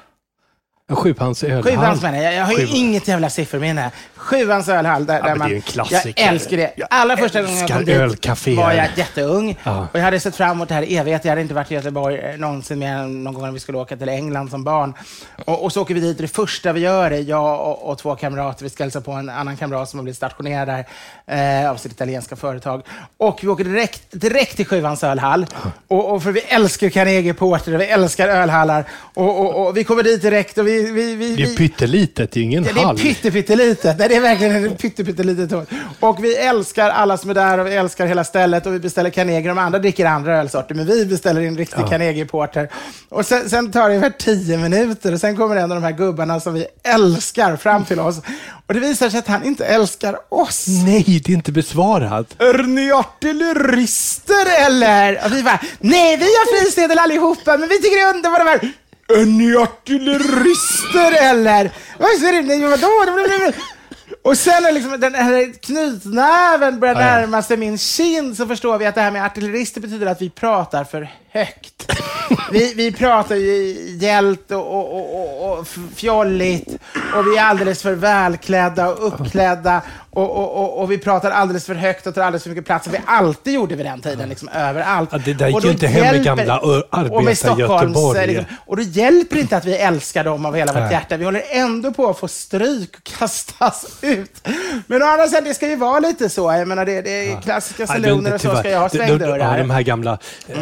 Sjuans ölhall. Sjuans menar jag har ju inget jävla sifferminne. Sjuans ölhall där man, det är ju en klassiker. Jag älskar det. Allra första gången jag kom dit var jag jätteung. Ja. Och jag hade sett fram emot det här evigt. Jag hade inte varit i Göteborg någonsin mer än någon gång när vi skulle åka till England som barn. Och så åker vi dit. Det första vi gör är jag och två kamrater. Vi ska hälsa på en annan kamrat som har blivit stationerad där av sitt italienska företag. Och vi åker direkt till Sjuans ölhall. Och för vi älskar Carnegie Porter och vi älskar ölhallar. Och vi kommer dit direkt och det är pyttelitet, det är ingen hall. Det är pyttelitet. Det är verkligen en pyttelitet hål. Och vi älskar alla som är där och vi älskar hela stället och vi beställer Carnegie. De andra dricker andra ölsorter, men vi beställer en riktig Carnegie Porter. Och sen tar det ungefär 10 minuter och sen kommer en av de här gubbarna som vi älskar fram till oss. Och det visar sig att han inte älskar oss. Nej, det är inte besvarat. Är ni artillerister eller? Och vi bara, nej, vi har frisedel allihopa, men vi tycker det är underbart de här. Är ni artillerister eller? Vad säger ni? Vadå? Och sen när liksom den här knytnäven börjar närma sig min kind så förstår vi att det här med artillerister betyder att vi pratar för högt. Vi pratar ju hjält och fjolligt och vi är alldeles för välklädda och uppklädda och vi pratar alldeles för högt och tar alldeles för mycket plats som vi alltid gjorde vid den tiden, liksom överallt. Ja, det där gick ju inte hem i gamla arbetare i Göteborg. Liksom, och då hjälper inte att vi älskar dem av hela vårt hjärta. Vi håller ändå på att få stryk och kastas ut. Men å andra sidan, det ska ju vara lite så. Jag menar, det är klassiska saloner och så ska jag ha svängdörrar. De här gamla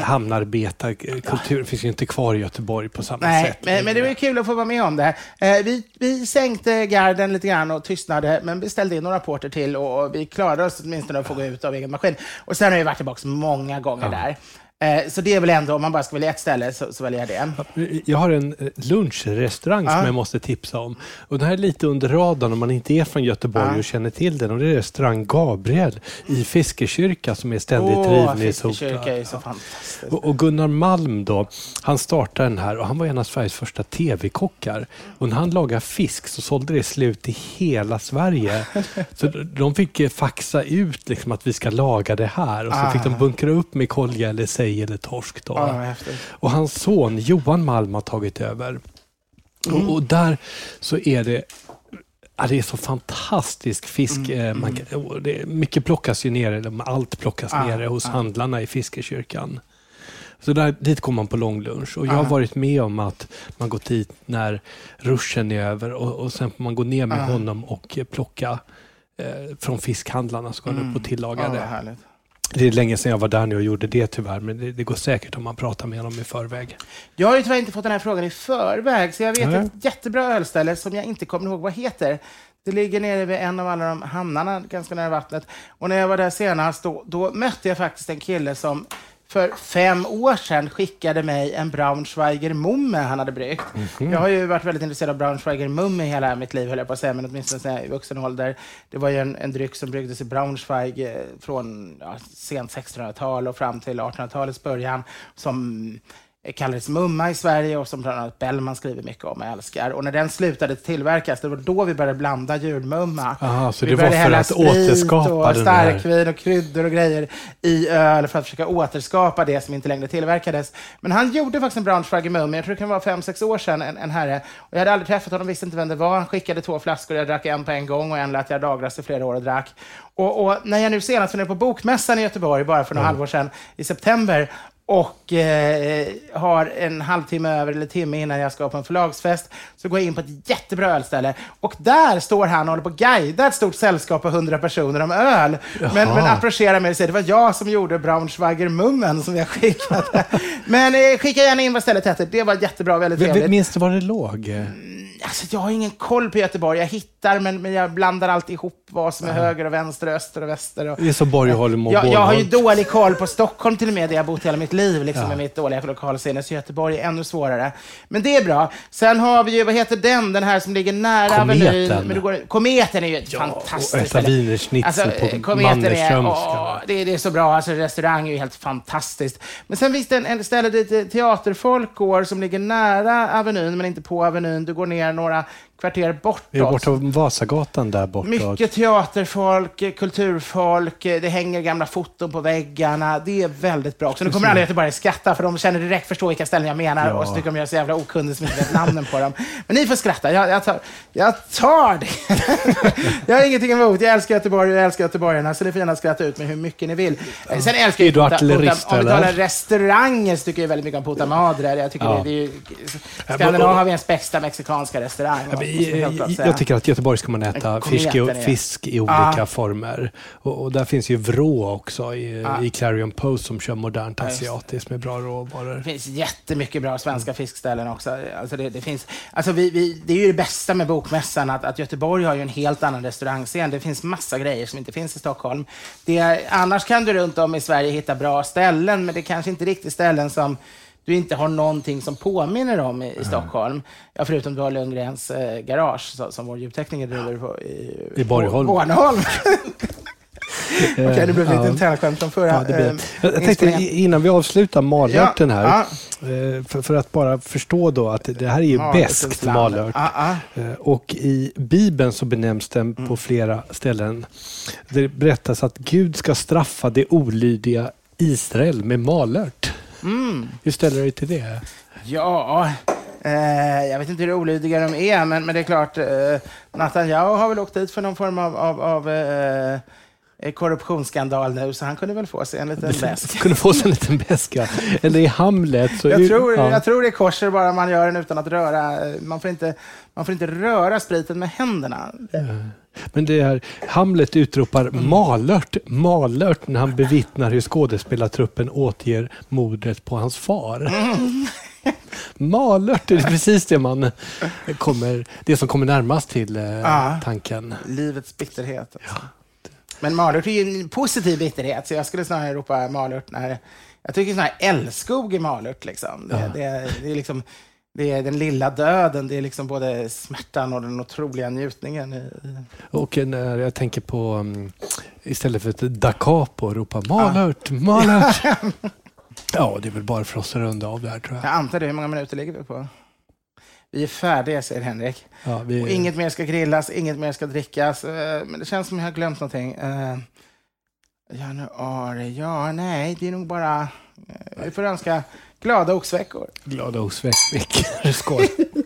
hamnarbetarkulturen finns ju inte kvar i Göteborg på samma sätt. Men det var ju kul att få vara med om det. Vi sänkte garden lite grann och tystnade, men vi ställde in några porter till och vi klarade oss åtminstone att få gå ut av egen maskin. Och sen har vi varit tillbaka många gånger där. Så det är väl ändå, om man bara ska välja ett ställe så väljer jag det. Jag har en lunchrestaurang som jag måste tipsa om. Och det här är lite under radarn om man inte är från Göteborg och känner till den. Och det är restaurang Gabriel i Fiskekyrka som är ständigt rivningshotad. Fiskekyrka är så fantastiskt. Och Gunnar Malm då, han startade den här och han var en av Sveriges första tv-kockar. Och när han lagade fisk så sålde det slut i hela Sverige. Så de fick faxa ut liksom att vi ska laga det här. Och så fick de bunkra upp med kolja eller eller torsk då. Och hans son Johan Malm har tagit över. Och där så är det är så fantastisk fisk. Mycket plockas ju ner, eller allt plockas nere hos handlarna i Fiskekyrkan. Så dit kommer man på långlunch. Och jag har varit med om att man gått dit när ruschen är över och sen får man gå ner med honom och plocka från fiskhandlarna ska du på tillagade. Härligt. Det är länge sedan jag var där nu och gjorde det tyvärr, men det går säkert om man pratar med dem i förväg. Jag har ju tyvärr inte fått den här frågan i förväg, så jag vet ett jättebra ölställe som jag inte kommer ihåg vad heter. Det ligger nere vid en av alla de hamnarna ganska nära vattnet. Och när jag var där senast, då mötte jag faktiskt en kille som för 5 år sedan skickade mig en Braunschweiger Mumme han hade bryggt. Jag har ju varit väldigt intresserad av Braunschweiger Mumme hela mitt liv, höll jag på att säga, men åtminstone i vuxen ålder. Det var ju en dryck som bryggdes i Braunschweig från sent 1600-tal och fram till 1800-talets början som kallades Mumma i Sverige och som bland annat Bellman skriver mycket om och älskar. Och när den slutade tillverkas, det var då vi började blanda julmumma. Aha, så det var för att återskapa och starkvin och kryddor och grejer i öl för att försöka återskapa det som inte längre tillverkades. Men han gjorde faktiskt en Braunschweiger Mumma, jag tror det kan vara 5-6 år sedan, en herre. Och jag hade aldrig träffat honom, visste inte vem det var. Han skickade 2 flaskor, jag drack en på en gång och en lät jag lagras i flera år och drack. Och när jag nu senast var nere på Bokmässan i Göteborg, bara för några halvår sedan, i september, och har en halvtimme över eller timme innan jag ska på en förlagsfest, så går jag in på ett jättebra ölställe och där står han och håller på att guida ett stort sällskap på 100 personer om öl. Men approcherar mig och säger, det var jag som gjorde Braunschweiger Mummen som jag skickade. Men skicka gärna in vad stället heter, det var jättebra, väldigt trevligt. Minns du var det låg? Alltså, jag har ingen koll på Göteborg. Jag hittar, men jag blandar alltid ihop vad som är höger och vänster, öster och väster. Och, det är så Borgholm och Borgholm. Jag har ju dålig koll på Stockholm till och med, där jag bott hela mitt liv, liksom, med mitt dåliga lokalsinne. Så Göteborg är ännu svårare. Men det är bra. Sen har vi ju, vad heter den här som ligger nära Avenyn? Kometen är ju ett fantastiskt ställe. Wienerschnitzel på Mannerströmska. Det är så bra. Alltså, restaurang är ju helt fantastiskt. Men sen finns det en ställe dit teaterfolk går som ligger nära Avenyn, men inte på Avenyn. Du går ner några kvarter bortåt. Vi är borta av Vasagatan där borta. Mycket teaterfolk, kulturfolk, det hänger gamla foton på väggarna. Det är väldigt bra också. Nu kommer alla Göteborgare skratta, för de känner direkt förstå vilka ställen jag menar, och så tycker de jag är så jävla okunnig som inte vet namnen på dem. Men ni får skratta, jag tar det. Jag har ingenting emot, jag älskar Göteborg, jag älskar göteborgarna, så det är fint att skratta ut med hur mycket ni vill. Sen älskar jag om vi talar restauranger, så tycker jag väldigt mycket om Puta Madre. Jag tycker det är ju Skandinaviens bästa mexikanska restaurang. Jag tycker att i Göteborg ska man äta fisk i olika former. Och där finns ju Vrå också i Clarion Post som kör modernt asiatiskt med bra råvaror. Det finns jättemycket bra svenska fiskställen också. Alltså det finns, alltså det är ju det bästa med Bokmässan, att Göteborg har ju en helt annan restaurangscen. Det finns massa grejer som inte finns i Stockholm. Annars kan du runt om i Sverige hitta bra ställen, men det är kanske inte riktigt ställen som du inte har någonting som påminner om i Stockholm. Ja, förutom du har Lundgrens garage som vår ljudtekniker driver på i Borgholm. Bornholm. Okej, det blev lite internskämt från förra. Jag tänkte innan vi avslutar malörten här, för att bara förstå då att det här är ju bäst malört. Och i Bibeln så benämns den på flera ställen. Det berättas att Gud ska straffa det olydiga Israel med malört. Hur ställer du dig till det? Ja, jag vet inte hur olydiga de är, men det är klart, Netanyahu har väl åkt dit för någon form av korruptionsskandal nu, så han kunde väl få sig en liten bäsk. Kunde få sig en liten bäska. Eller i Hamlet. Så jag tror det är korser bara man gör den utan att röra. Man får inte röra spriten med händerna. Men det här, Hamlet utropar malört när han bevittnar hur skådespelartruppen återger mordet på hans far. Malört, det är precis det det som kommer närmast till tanken. Livets bitterhet. Alltså. Men malört är ju en positiv bitterhet, så jag skulle snarare ropa malört när jag tycker sån här älskog är malört liksom. Det är liksom, det är den lilla döden, det är liksom både smärtan och den otroliga njutningen. Och när jag tänker på istället för ett da capo ropa malört. Ja, det är väl bara för oss att runda av där, tror jag. Jag antar det. Hur många minuter ligger vi på? Vi är färdiga, säger Henrik. Ja, och inget mer ska grillas, inget mer ska drickas. Men det känns som jag har glömt någonting. Januari, nej, det är nog bara... vi får önska glada oxveckor. Glada oxveckor. Skål.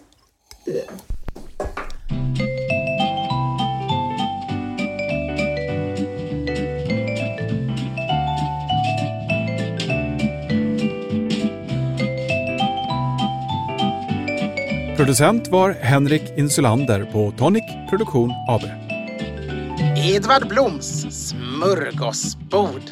Producent var Henrik Insulander på Tonic Produktion AB. Edvard Bloms smörgåsbord.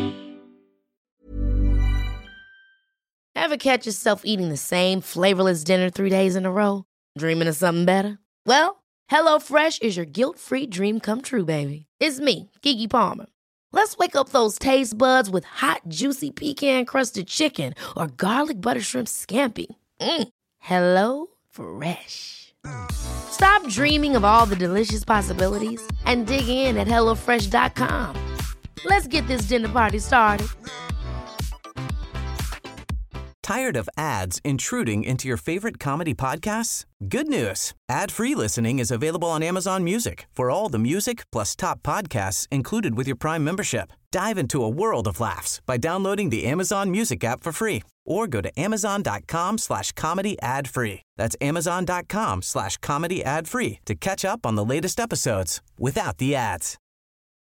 Ever catch yourself eating the same flavorless dinner 3 days in a row? Dreaming of something better? Well, HelloFresh is your guilt-free dream come true, baby. It's me, Keke Palmer. Let's wake up those taste buds with hot, juicy pecan-crusted chicken or garlic butter shrimp scampi. Hello Fresh. Stop dreaming of all the delicious possibilities and dig in at HelloFresh.com. Let's get this dinner party started. Tired of ads intruding into your favorite comedy podcasts? Good news. Ad-free listening is available on Amazon Music for all the music plus top podcasts included with your Prime membership. Dive into a world of laughs by downloading the Amazon Music app for free or go to amazon.com/comedy ad-free. That's amazon.com/comedy ad-free to catch up on the latest episodes without the ads.